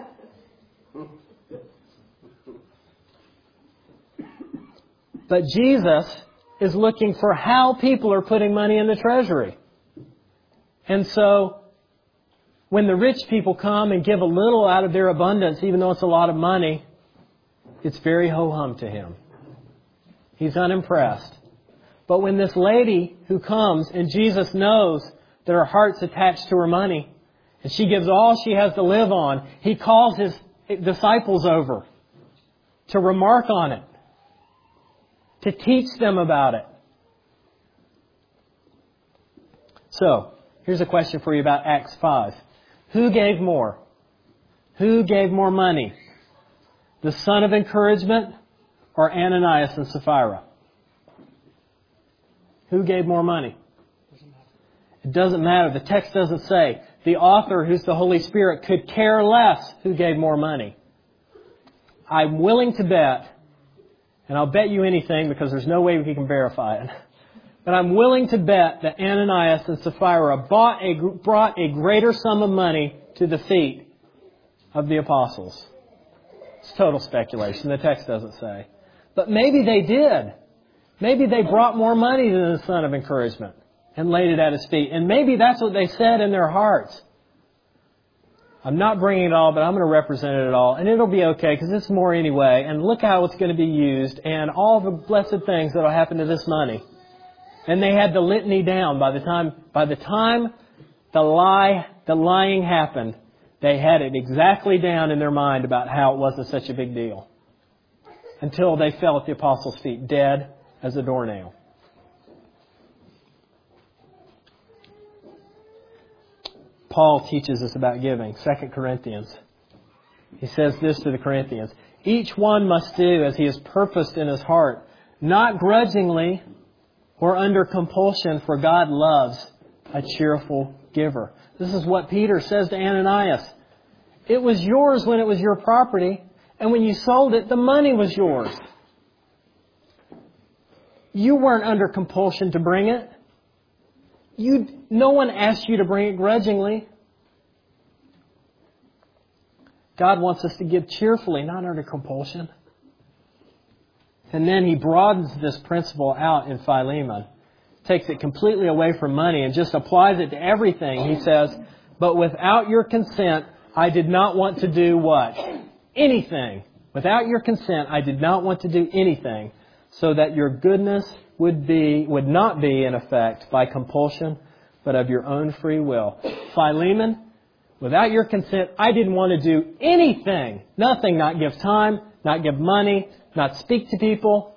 But Jesus is looking for how people are putting money in the treasury. And so, when the rich people come and give a little out of their abundance, even though it's a lot of money, it's very ho-hum to him. He's unimpressed. But when this lady who comes and Jesus knows that her heart's attached to her money and she gives all she has to live on, he calls his disciples over to remark on it, to teach them about it. So, here's a question for you about Acts 5. Who gave more? Who gave more money? The son of encouragement or Ananias and Sapphira? Who gave more money? It doesn't matter. The text doesn't say. The author, who's the Holy Spirit, could care less who gave more money. I'm willing to bet, and I'll bet you anything because there's no way we can verify it, but I'm willing to bet that Ananias and Sapphira brought a greater sum of money to the feet of the apostles. It's total speculation. The text doesn't say. But maybe they did. Maybe they brought more money than the son of encouragement and laid it at his feet. And maybe that's what they said in their hearts. I'm not bringing it all, but I'm going to represent it all. And it'll be okay because it's more anyway. And look how it's going to be used and all the blessed things that will happen to this money. And they had the litany down. By the time the lying happened, they had it exactly down in their mind about how it wasn't such a big deal. Until they fell at the apostles' feet, dead as a doornail. Paul teaches us about giving. 2 Corinthians. He says this to the Corinthians. Each one must do as he has purposed in his heart, not grudgingly or under compulsion, for God loves a cheerful giver. This is what Peter says to Ananias. It was yours when it was your property. And when you sold it, the money was yours. You weren't under compulsion to bring it. No one asked you to bring it grudgingly. God wants us to give cheerfully, not under compulsion. And then He broadens this principle out in Philemon. Takes it completely away from money and just applies it to everything. He says, but without your consent, I did not want to do what? Anything. Without your consent, I did not want to do anything, so that your goodness would not be in effect by compulsion, but of your own free will. Philemon, without your consent, I didn't want to do anything. Nothing. Not give time, not give money, not speak to people.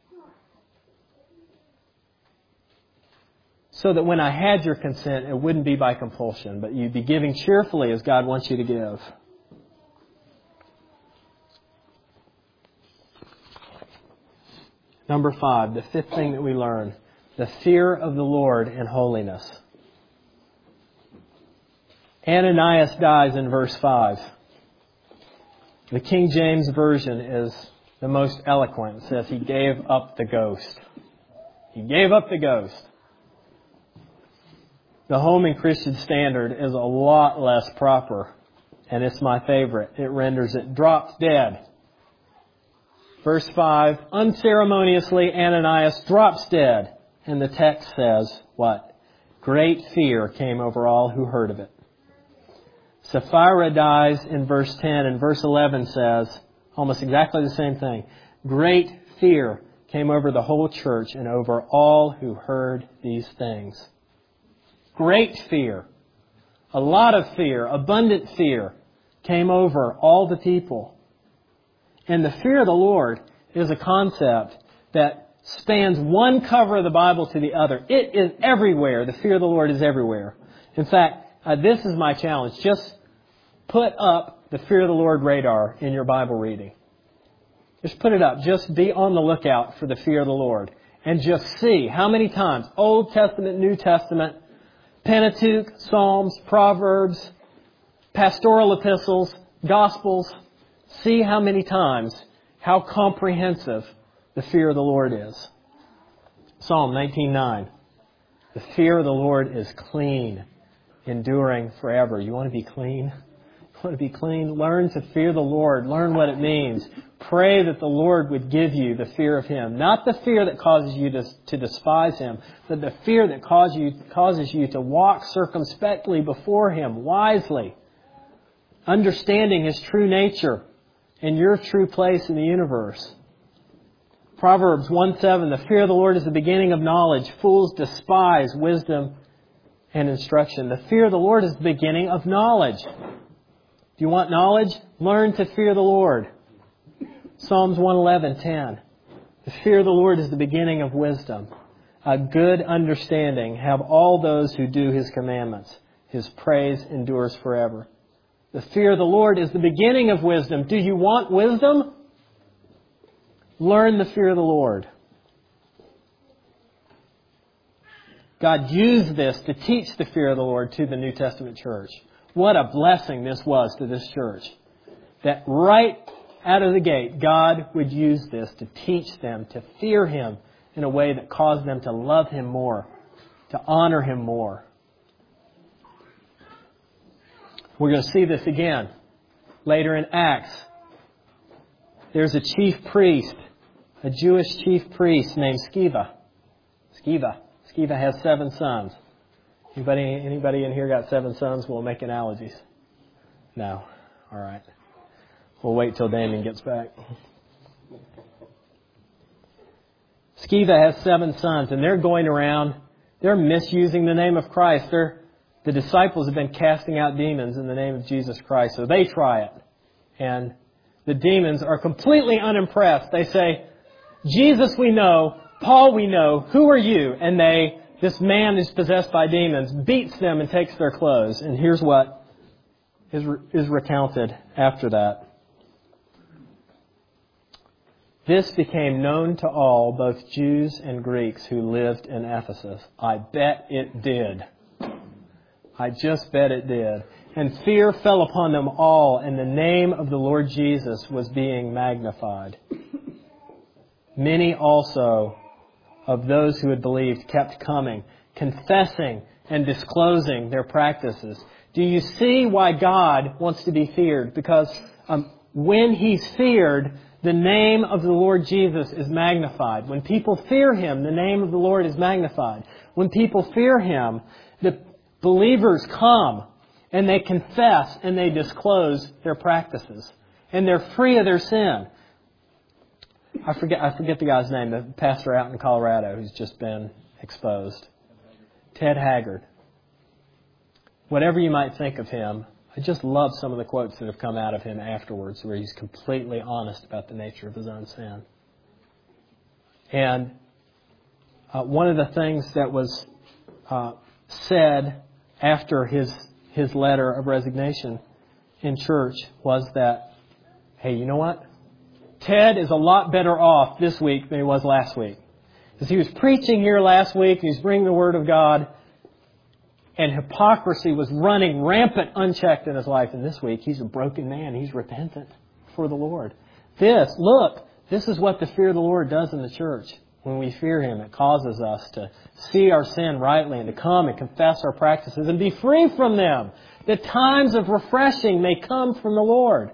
So that when I had your consent, it wouldn't be by compulsion, but you'd be giving cheerfully as God wants you to give. Number 5, the fifth thing that we learn, the fear of the Lord and holiness. Ananias dies in verse 5. The King James Version is the most eloquent. It says he gave up the ghost. He gave up the ghost. The Holman Christian Standard is a lot less proper, and it's my favorite. It renders it dropped dead. Verse 5, unceremoniously Ananias drops dead. And the text says, what? Great fear came over all who heard of it. Sapphira dies in verse 10, and verse 11 says almost exactly the same thing. Great fear came over the whole church and over all who heard these things. Great fear. A lot of fear, abundant fear came over all the people. And the fear of the Lord is a concept that spans one cover of the Bible to the other. It is everywhere. The fear of the Lord is everywhere. In fact, this is my challenge. Just put up the fear of the Lord radar in your Bible reading. Just put it up. Just be on the lookout for the fear of the Lord. And just see how many times, Old Testament, New Testament, Pentateuch, Psalms, Proverbs, pastoral epistles, Gospels, see how many times, how comprehensive the fear of the Lord is. Psalm 19:9. The fear of the Lord is clean, enduring forever. You want to be clean? You want to be clean? Learn to fear the Lord. Learn what it means. Pray that the Lord would give you the fear of Him. Not the fear that causes you to despise Him, but the fear that causes you to walk circumspectly before Him, wisely, understanding His true nature and your true place in the universe. Proverbs 1:7, the fear of the Lord is the beginning of knowledge. Fools despise wisdom and instruction. The fear of the Lord is the beginning of knowledge. Do you want knowledge? Learn to fear the Lord. Psalms 111:10. The fear of the Lord is the beginning of wisdom. A good understanding have all those who do His commandments. His praise endures forever. The fear of the Lord is the beginning of wisdom. Do you want wisdom? Learn the fear of the Lord. God used this to teach the fear of the Lord to the New Testament church. What a blessing this was to this church. That right out of the gate, God would use this to teach them to fear Him in a way that caused them to love Him more, to honor Him more. We're going to see this again later in Acts. There's a chief priest, a Jewish chief priest named Sceva. Sceva has 7 sons. Anybody in here got 7 sons? We'll make analogies. No. All right. We'll wait till Damien gets back. Sceva has 7 sons, and they're going around. They're misusing the name of Christ. The disciples have been casting out demons in the name of Jesus Christ, so they try it. And the demons are completely unimpressed. They say, Jesus we know, Paul we know, who are you? And this man who's possessed by demons beats them and takes their clothes. And here's what is recounted after that. This became known to all, both Jews and Greeks who lived in Ephesus. I bet it did. I just bet it did. And fear fell upon them all, and the name of the Lord Jesus was being magnified. Many also of those who had believed kept coming, confessing and disclosing their practices. Do you see why God wants to be feared? Because when He's feared, the name of the Lord Jesus is magnified. When people fear Him, the name of the Lord is magnified. When people fear Him, the believers come and they confess and they disclose their practices. And they're free of their sin. I forget the guy's name, the pastor out in Colorado who's just been exposed. Ted Haggard. Whatever you might think of him, I just love some of the quotes that have come out of him afterwards where he's completely honest about the nature of his own sin. And one of the things that was said after his letter of resignation in church was that, hey, you know what? Ted is a lot better off this week than he was last week. Because he was preaching here last week, he was bringing the Word of God, and hypocrisy was running rampant, unchecked in his life. And this week, he's a broken man. He's repentant for the Lord. This is what the fear of the Lord does in the church. When we fear Him, it causes us to see our sin rightly and to come and confess our practices and be free from them. The times of refreshing may come from the Lord.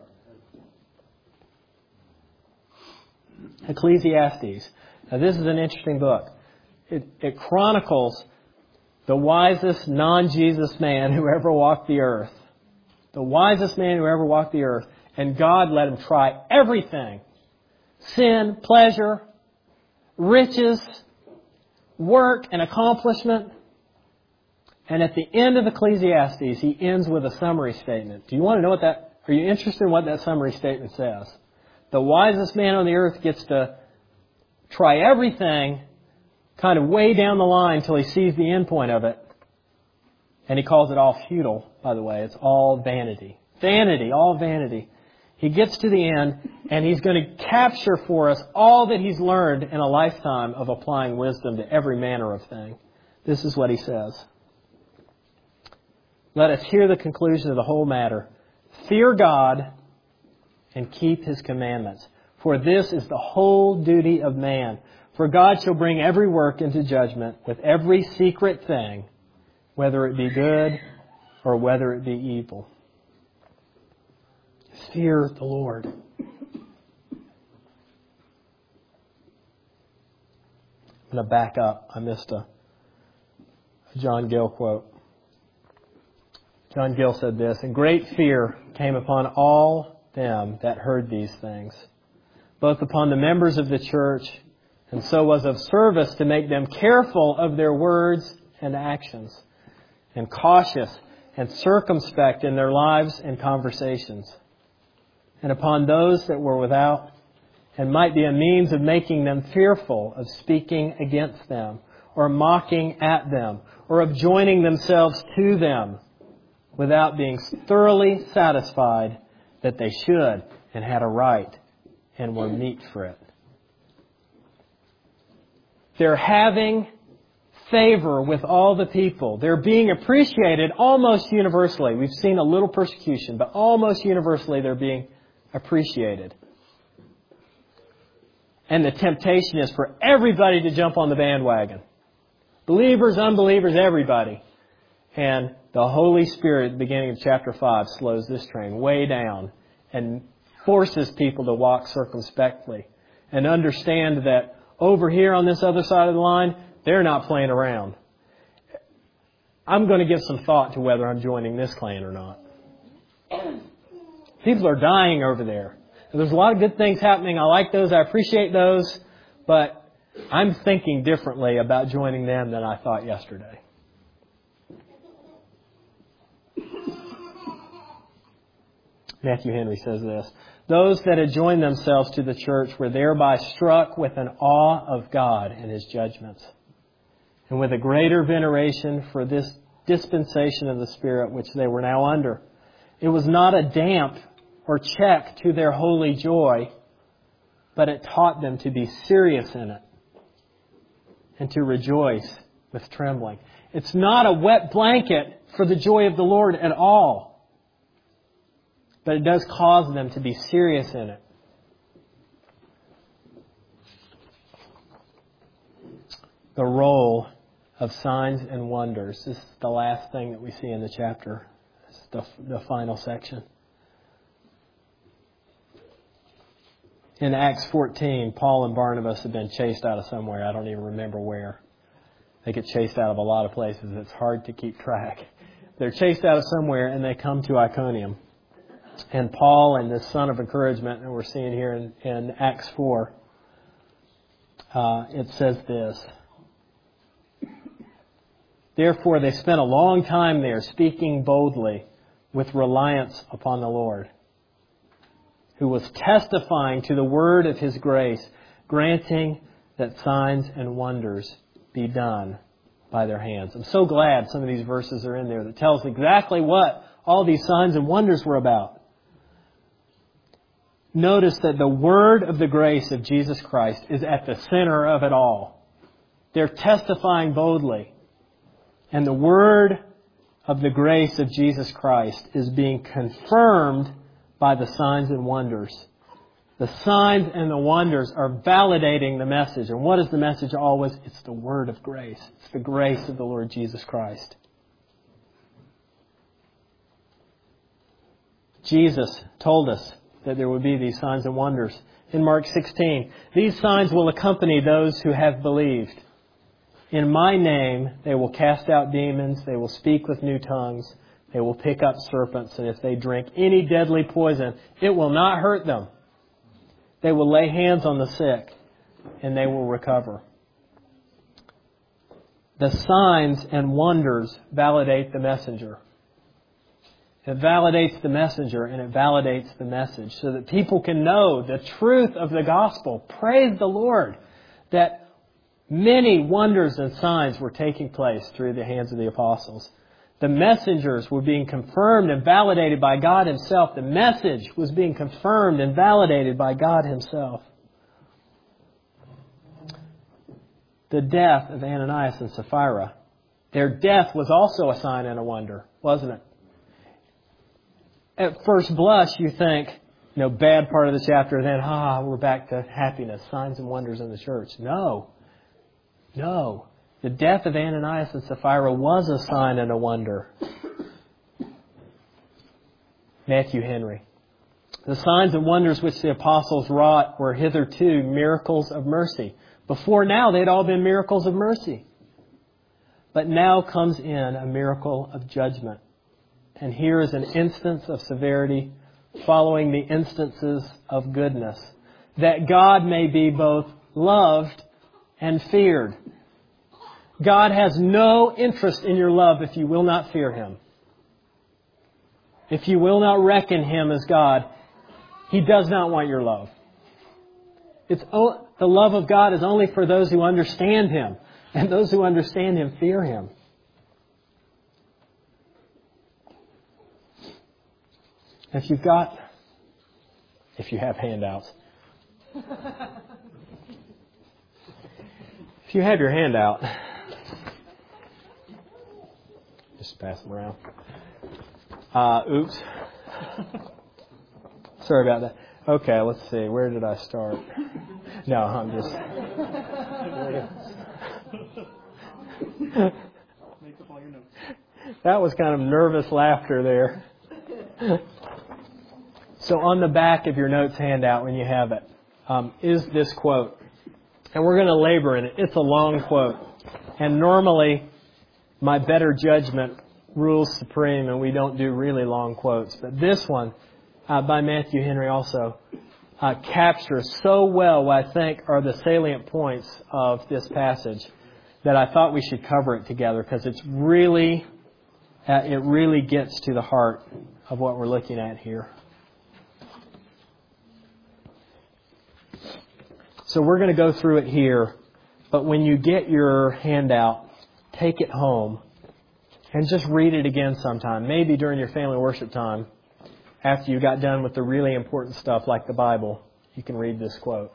Ecclesiastes. Now this is an interesting book. It chronicles the wisest non-Jesus man who ever walked the earth. The wisest man who ever walked the earth. And God let him try everything. Sin, pleasure, riches, work, and accomplishment. And at the end of Ecclesiastes, he ends with a summary statement. Do you want to know are you interested in what that summary statement says? The wisest man on the earth gets to try everything kind of way down the line until he sees the end point of it. And he calls it all futile, by the way. It's all vanity. Vanity, all vanity. He gets to the end and he's going to capture for us all that he's learned in a lifetime of applying wisdom to every manner of thing. This is what he says. Let us hear the conclusion of the whole matter. Fear God and keep His commandments. For this is the whole duty of man. For God shall bring every work into judgment with every secret thing, whether it be good or whether it be evil. Fear the Lord. I'm going to back up. I missed a John Gill quote. John Gill said this, "And great fear came upon all them that heard these things, both upon the members of the church, and so was of service to make them careful of their words and actions, and cautious and circumspect in their lives and conversations, and upon those that were without, and might be a means of making them fearful of speaking against them, or mocking at them, or of joining themselves to them, without being thoroughly satisfied that they should and had a right and were meet for it." They're having favor with all the people. They're being appreciated almost universally. We've seen a little persecution, but almost universally they're being appreciated. And the temptation is for everybody to jump on the bandwagon. Believers, unbelievers, everybody. And the Holy Spirit at the beginning of chapter 5 slows this train way down and forces people to walk circumspectly and understand that over here on this other side of the line, they're not playing around. I'm going to give some thought to whether I'm joining this clan or not. People are dying over there. There's a lot of good things happening. I like those. I appreciate those. But I'm thinking differently about joining them than I thought yesterday. Matthew Henry says this, "Those that had joined themselves to the church were thereby struck with an awe of God and His judgments, and with a greater veneration for this dispensation of the Spirit which they were now under. It was not a damp or check to their holy joy, but it taught them to be serious in it and to rejoice with trembling." It's not a wet blanket for the joy of the Lord at all. but it does cause them to be serious in it. The role of signs and wonders. This is the last thing that we see in the chapter. This is the final section. In Acts 14, Paul and Barnabas have been chased out of somewhere. I don't even remember where. They get chased out of a lot of places. It's hard to keep track. They're chased out of somewhere and they come to Iconium. And Paul and this son of encouragement that we're seeing here in Acts 4, it says this. Therefore, they spent a long time there speaking boldly with reliance upon the Lord, who was testifying to the word of His grace, granting that signs and wonders be done by their hands. I'm so glad some of these verses are in there that tells exactly what all these signs and wonders were about. Notice that the word of the grace of Jesus Christ is at the center of it all. They're testifying boldly. And the word of the grace of Jesus Christ is being confirmed by the signs and wonders. The signs and the wonders are validating the message. And what is the message always? It's the word of grace. It's the grace of the Lord Jesus Christ. Jesus told us that there would be these signs and wonders. In Mark 16, these signs will accompany those who have believed. In my name, they will cast out demons. They will speak with new tongues. They will pick up serpents. And if they drink any deadly poison, it will not hurt them. They will lay hands on the sick and they will recover. The signs and wonders validate the messenger. It validates the messenger and it validates the message so that people can know the truth of the gospel. Praise the Lord that many wonders and signs were taking place through the hands of the apostles. The messengers were being confirmed and validated by God Himself. The message was being confirmed and validated by God Himself. The death of Ananias and Sapphira, their death was also a sign and a wonder, wasn't it? At first blush, you think, bad part of the chapter, then, we're back to happiness, signs and wonders in the church. No. The death of Ananias and Sapphira was a sign and a wonder. Matthew Henry. The signs and wonders which the apostles wrought were hitherto miracles of mercy. Before now, they'd all been miracles of mercy. But now comes in a miracle of judgment. And here is an instance of severity following the instances of goodness, that God may be both loved and feared. God has no interest in your love if you will not fear Him. If you will not reckon Him as God, He does not want your love. The love of God is only for those who understand Him, and those who understand Him fear Him. If you have handouts. If you have your handout, just pass them around. Oops. Sorry about that. Okay, let's see. Where did I start? No, I'm just... Make up all your notes. That was kind of nervous laughter there. So on the back of your notes handout, when you have it, is this quote. And we're going to labor in it. It's a long quote. And normally, my better judgment rules supreme and we don't do really long quotes. But this one, by Matthew Henry also, captures so well what I think are the salient points of this passage that I thought we should cover it together because it really gets to the heart of what we're looking at here. So we're going to go through it here, but when you get your handout, take it home and just read it again sometime. Maybe during your family worship time, after you got done with the really important stuff like the Bible, you can read this quote.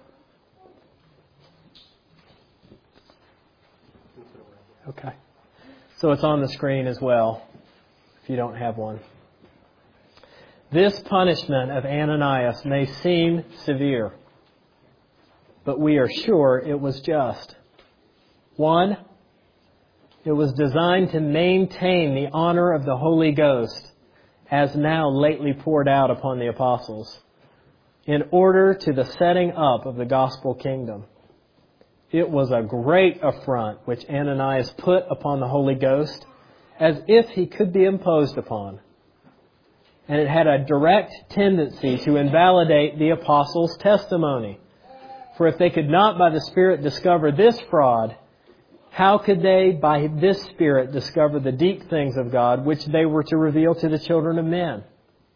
Okay. So it's on the screen as well, if you don't have one. This punishment of Ananias may seem severe, but we are sure it was just. 1, it was designed to maintain the honor of the Holy Ghost, as now lately poured out upon the apostles, in order to the setting up of the gospel kingdom. It was a great affront which Ananias put upon the Holy Ghost, as if he could be imposed upon. And it had a direct tendency to invalidate the apostles' testimony. For if they could not by the Spirit discover this fraud, how could they by this Spirit discover the deep things of God which they were to reveal to the children of men?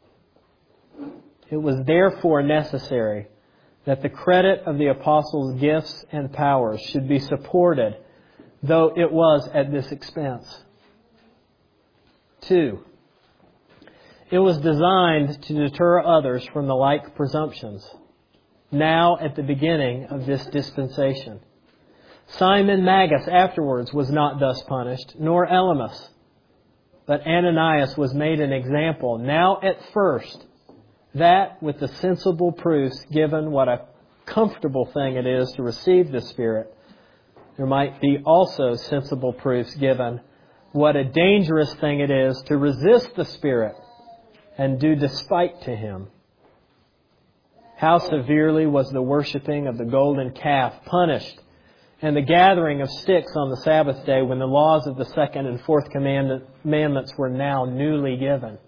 It was therefore necessary that the credit of the apostles' gifts and powers should be supported, though it was at this expense. 2, it was designed to deter others from the like presumptions, now at the beginning of this dispensation. Simon Magus afterwards was not thus punished, nor Elymas. But Ananias was made an example, now at first, that with the sensible proofs given what a comfortable thing it is to receive the Spirit, there might be also sensible proofs given what a dangerous thing it is to resist the Spirit and do despite to Him. How severely was the worshipping of the golden calf punished, and the gathering of sticks on the Sabbath day, when the laws of the second and fourth commandments were now newly given.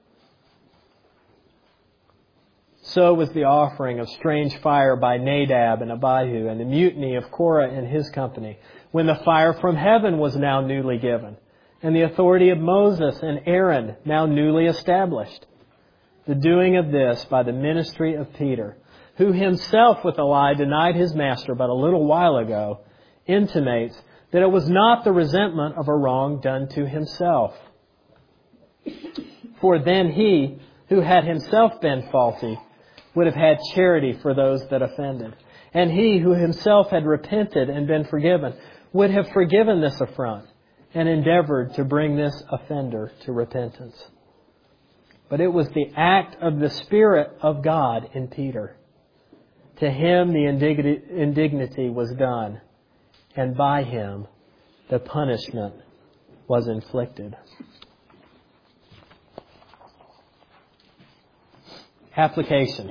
So was the offering of strange fire by Nadab and Abihu, and the mutiny of Korah and his company, when the fire from heaven was now newly given, and the authority of Moses and Aaron now newly established. The doing of this by the ministry of Peter, who himself with a lie denied his master but a little while ago, intimates that it was not the resentment of a wrong done to himself. For then he, who had himself been faulty, would have had charity for those that offended. And he who himself had repented and been forgiven would have forgiven this affront and endeavored to bring this offender to repentance. But it was the act of the Spirit of God in Peter. To him the indignity was done, and by him the punishment was inflicted. Application.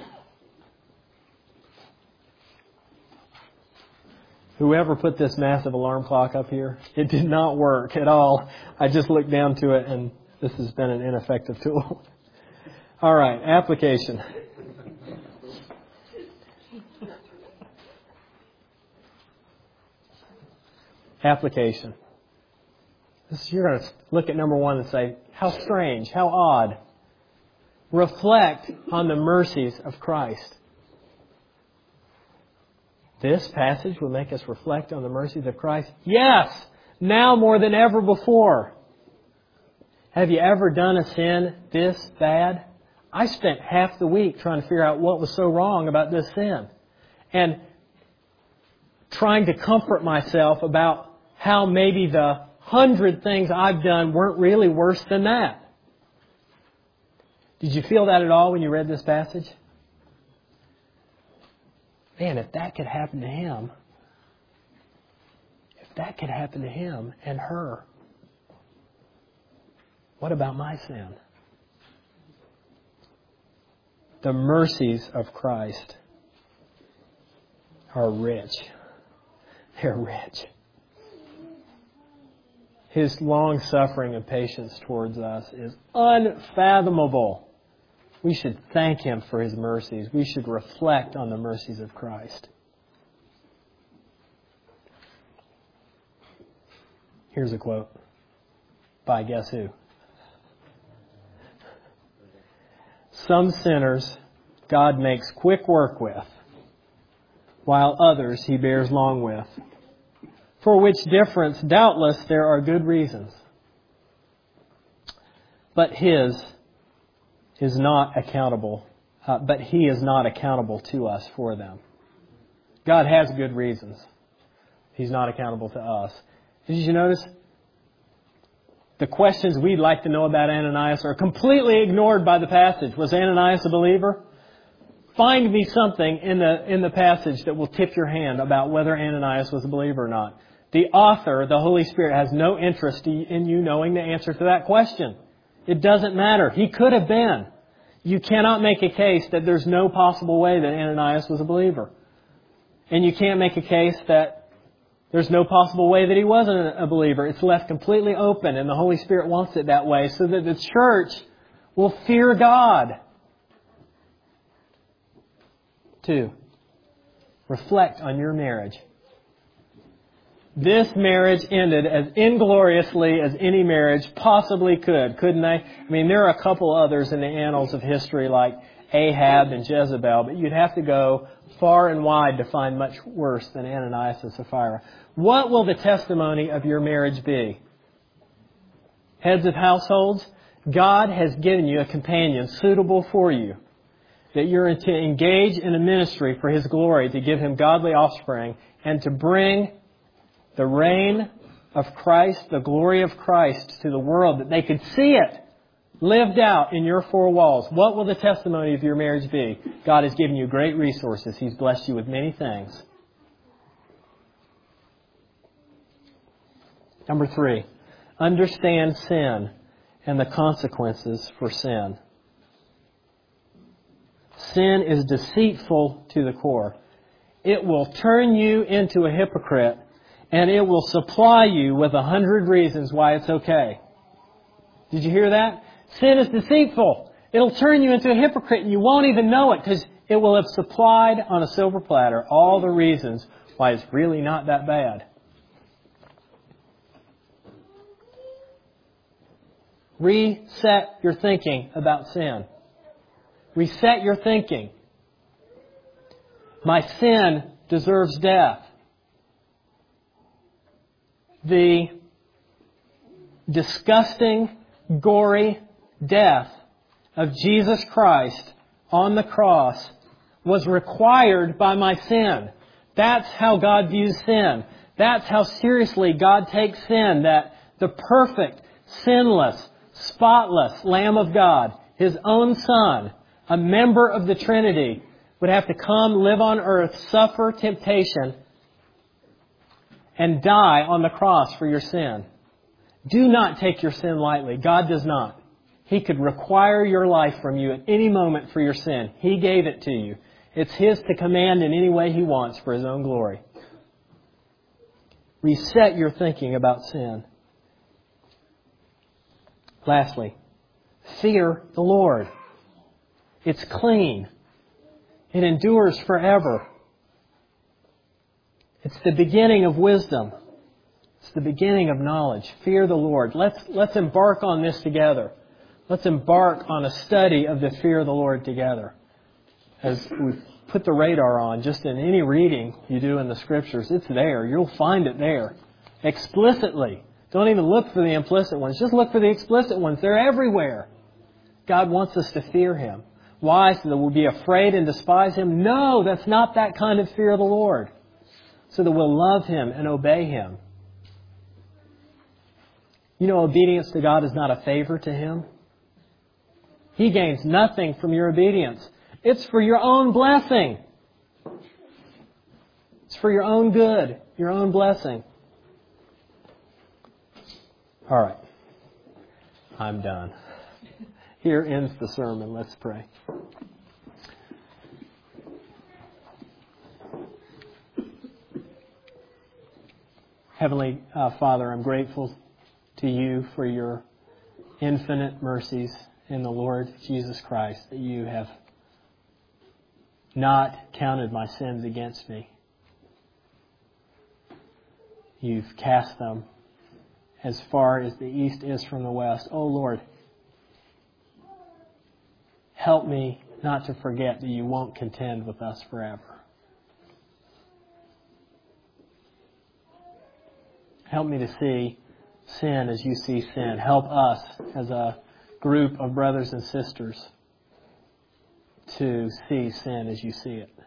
Whoever put this massive alarm clock up here, it did not work at all. I just looked down to it, and this has been an ineffective tool. All right, application. Application. You're going to look at number 1 and say, how strange, how odd. Reflect on the mercies of Christ. This passage will make us reflect on the mercies of Christ. Yes, now more than ever before. Have you ever done a sin this bad? I spent half the week trying to figure out what was so wrong about this sin, and trying to comfort myself about how maybe the 100 things I've done weren't really worse than that. Did you feel that at all when you read this passage? Man, if that could happen to him, and her, what about my sin? The mercies of Christ are rich. They're rich. His long suffering and patience towards us is unfathomable. We should thank Him for His mercies. We should reflect on the mercies of Christ. Here's a quote by guess who? Some sinners God makes quick work with, while others He bears long with. For which difference, doubtless, there are good reasons. But He is not accountable to us for them. God has good reasons. He's not accountable to us. Did you notice? the questions we'd like to know about Ananias are completely ignored by the passage. Was Ananias a believer? Find me something in the passage that will tip your hand about whether Ananias was a believer or not. The author, the Holy Spirit, has no interest in you knowing the answer to that question. It doesn't matter. He could have been. You cannot make a case that there's no possible way that Ananias was a believer. And you can't make a case that there's no possible way that he wasn't a believer. It's left completely open, and the Holy Spirit wants it that way so that the church will fear God. 2, reflect on your marriage. This marriage ended as ingloriously as any marriage possibly could, couldn't they? I mean, there are a couple others in the annals of history like Ahab and Jezebel, but you'd have to go far and wide to find much worse than Ananias and Sapphira. What will the testimony of your marriage be? Heads of households, God has given you a companion suitable for you, that you're to engage in a ministry for His glory, to give Him godly offspring, and to bring the reign of Christ, the glory of Christ to the world, that they could see it lived out in your four walls. What will the testimony of your marriage be? God has given you great resources. He's blessed you with many things. Number 3, understand sin and the consequences for sin. Sin is deceitful to the core. It will turn you into a hypocrite, and it will supply you with 100 reasons why it's okay. Did you hear that? Sin is deceitful. It'll turn you into a hypocrite, and you won't even know it because it will have supplied on a silver platter all the reasons why it's really not that bad. Reset your thinking about sin. Reset your thinking. My sin deserves death. The disgusting, gory death of Jesus Christ on the cross was required by my sin. That's how God views sin. That's how seriously God takes sin, that the perfect, sinless, spotless Lamb of God, His own Son, a member of the Trinity, would have to come, live on earth, suffer temptation, and die on the cross for your sin. Do not take your sin lightly. God does not. He could require your life from you at any moment for your sin. He gave it to you. It's His to command in any way He wants for His own glory. Reset your thinking about sin. Lastly, fear the Lord. It's clean. It endures forever. It's the beginning of wisdom. It's the beginning of knowledge. Fear the Lord. Let's embark on this together. Let's embark on a study of the fear of the Lord together. As we put the radar on, just in any reading you do in the Scriptures, it's there. You'll find it there. Explicitly. Don't even look for the implicit ones. Just look for the explicit ones. They're everywhere. God wants us to fear Him. Why? So that we'll be afraid and despise Him? No, that's not that kind of fear of the Lord. So that we'll love Him and obey Him. You know, obedience to God is not a favor to Him. He gains nothing from your obedience. It's for your own blessing. It's for your own good, your own blessing. All right. I'm done. Here ends the sermon. Let's pray. Heavenly Father, I'm grateful to You for Your infinite mercies in the Lord Jesus Christ, that You have not counted my sins against me. You've cast them as far as the east is from the west. Oh Lord, help me not to forget that You won't contend with us forever. Help me to see sin as You see sin. Help us as a group of brothers and sisters to see sin as You see it.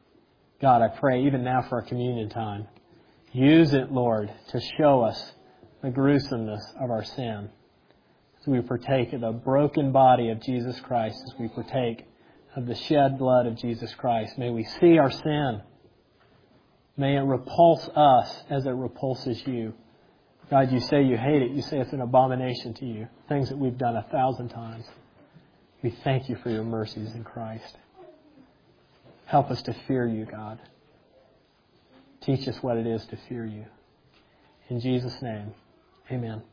God, I pray even now for our communion time. Use it, Lord, to show us the gruesomeness of our sin, as we partake of the broken body of Jesus Christ, as we partake of the shed blood of Jesus Christ. May we see our sin. May it repulse us as it repulses you. God, you say you hate it. You say it's an abomination to you. Things that we've done 1,000 times. We thank you for your mercies in Christ. Help us to fear you, God. Teach us what it is to fear you. In Jesus' name, amen.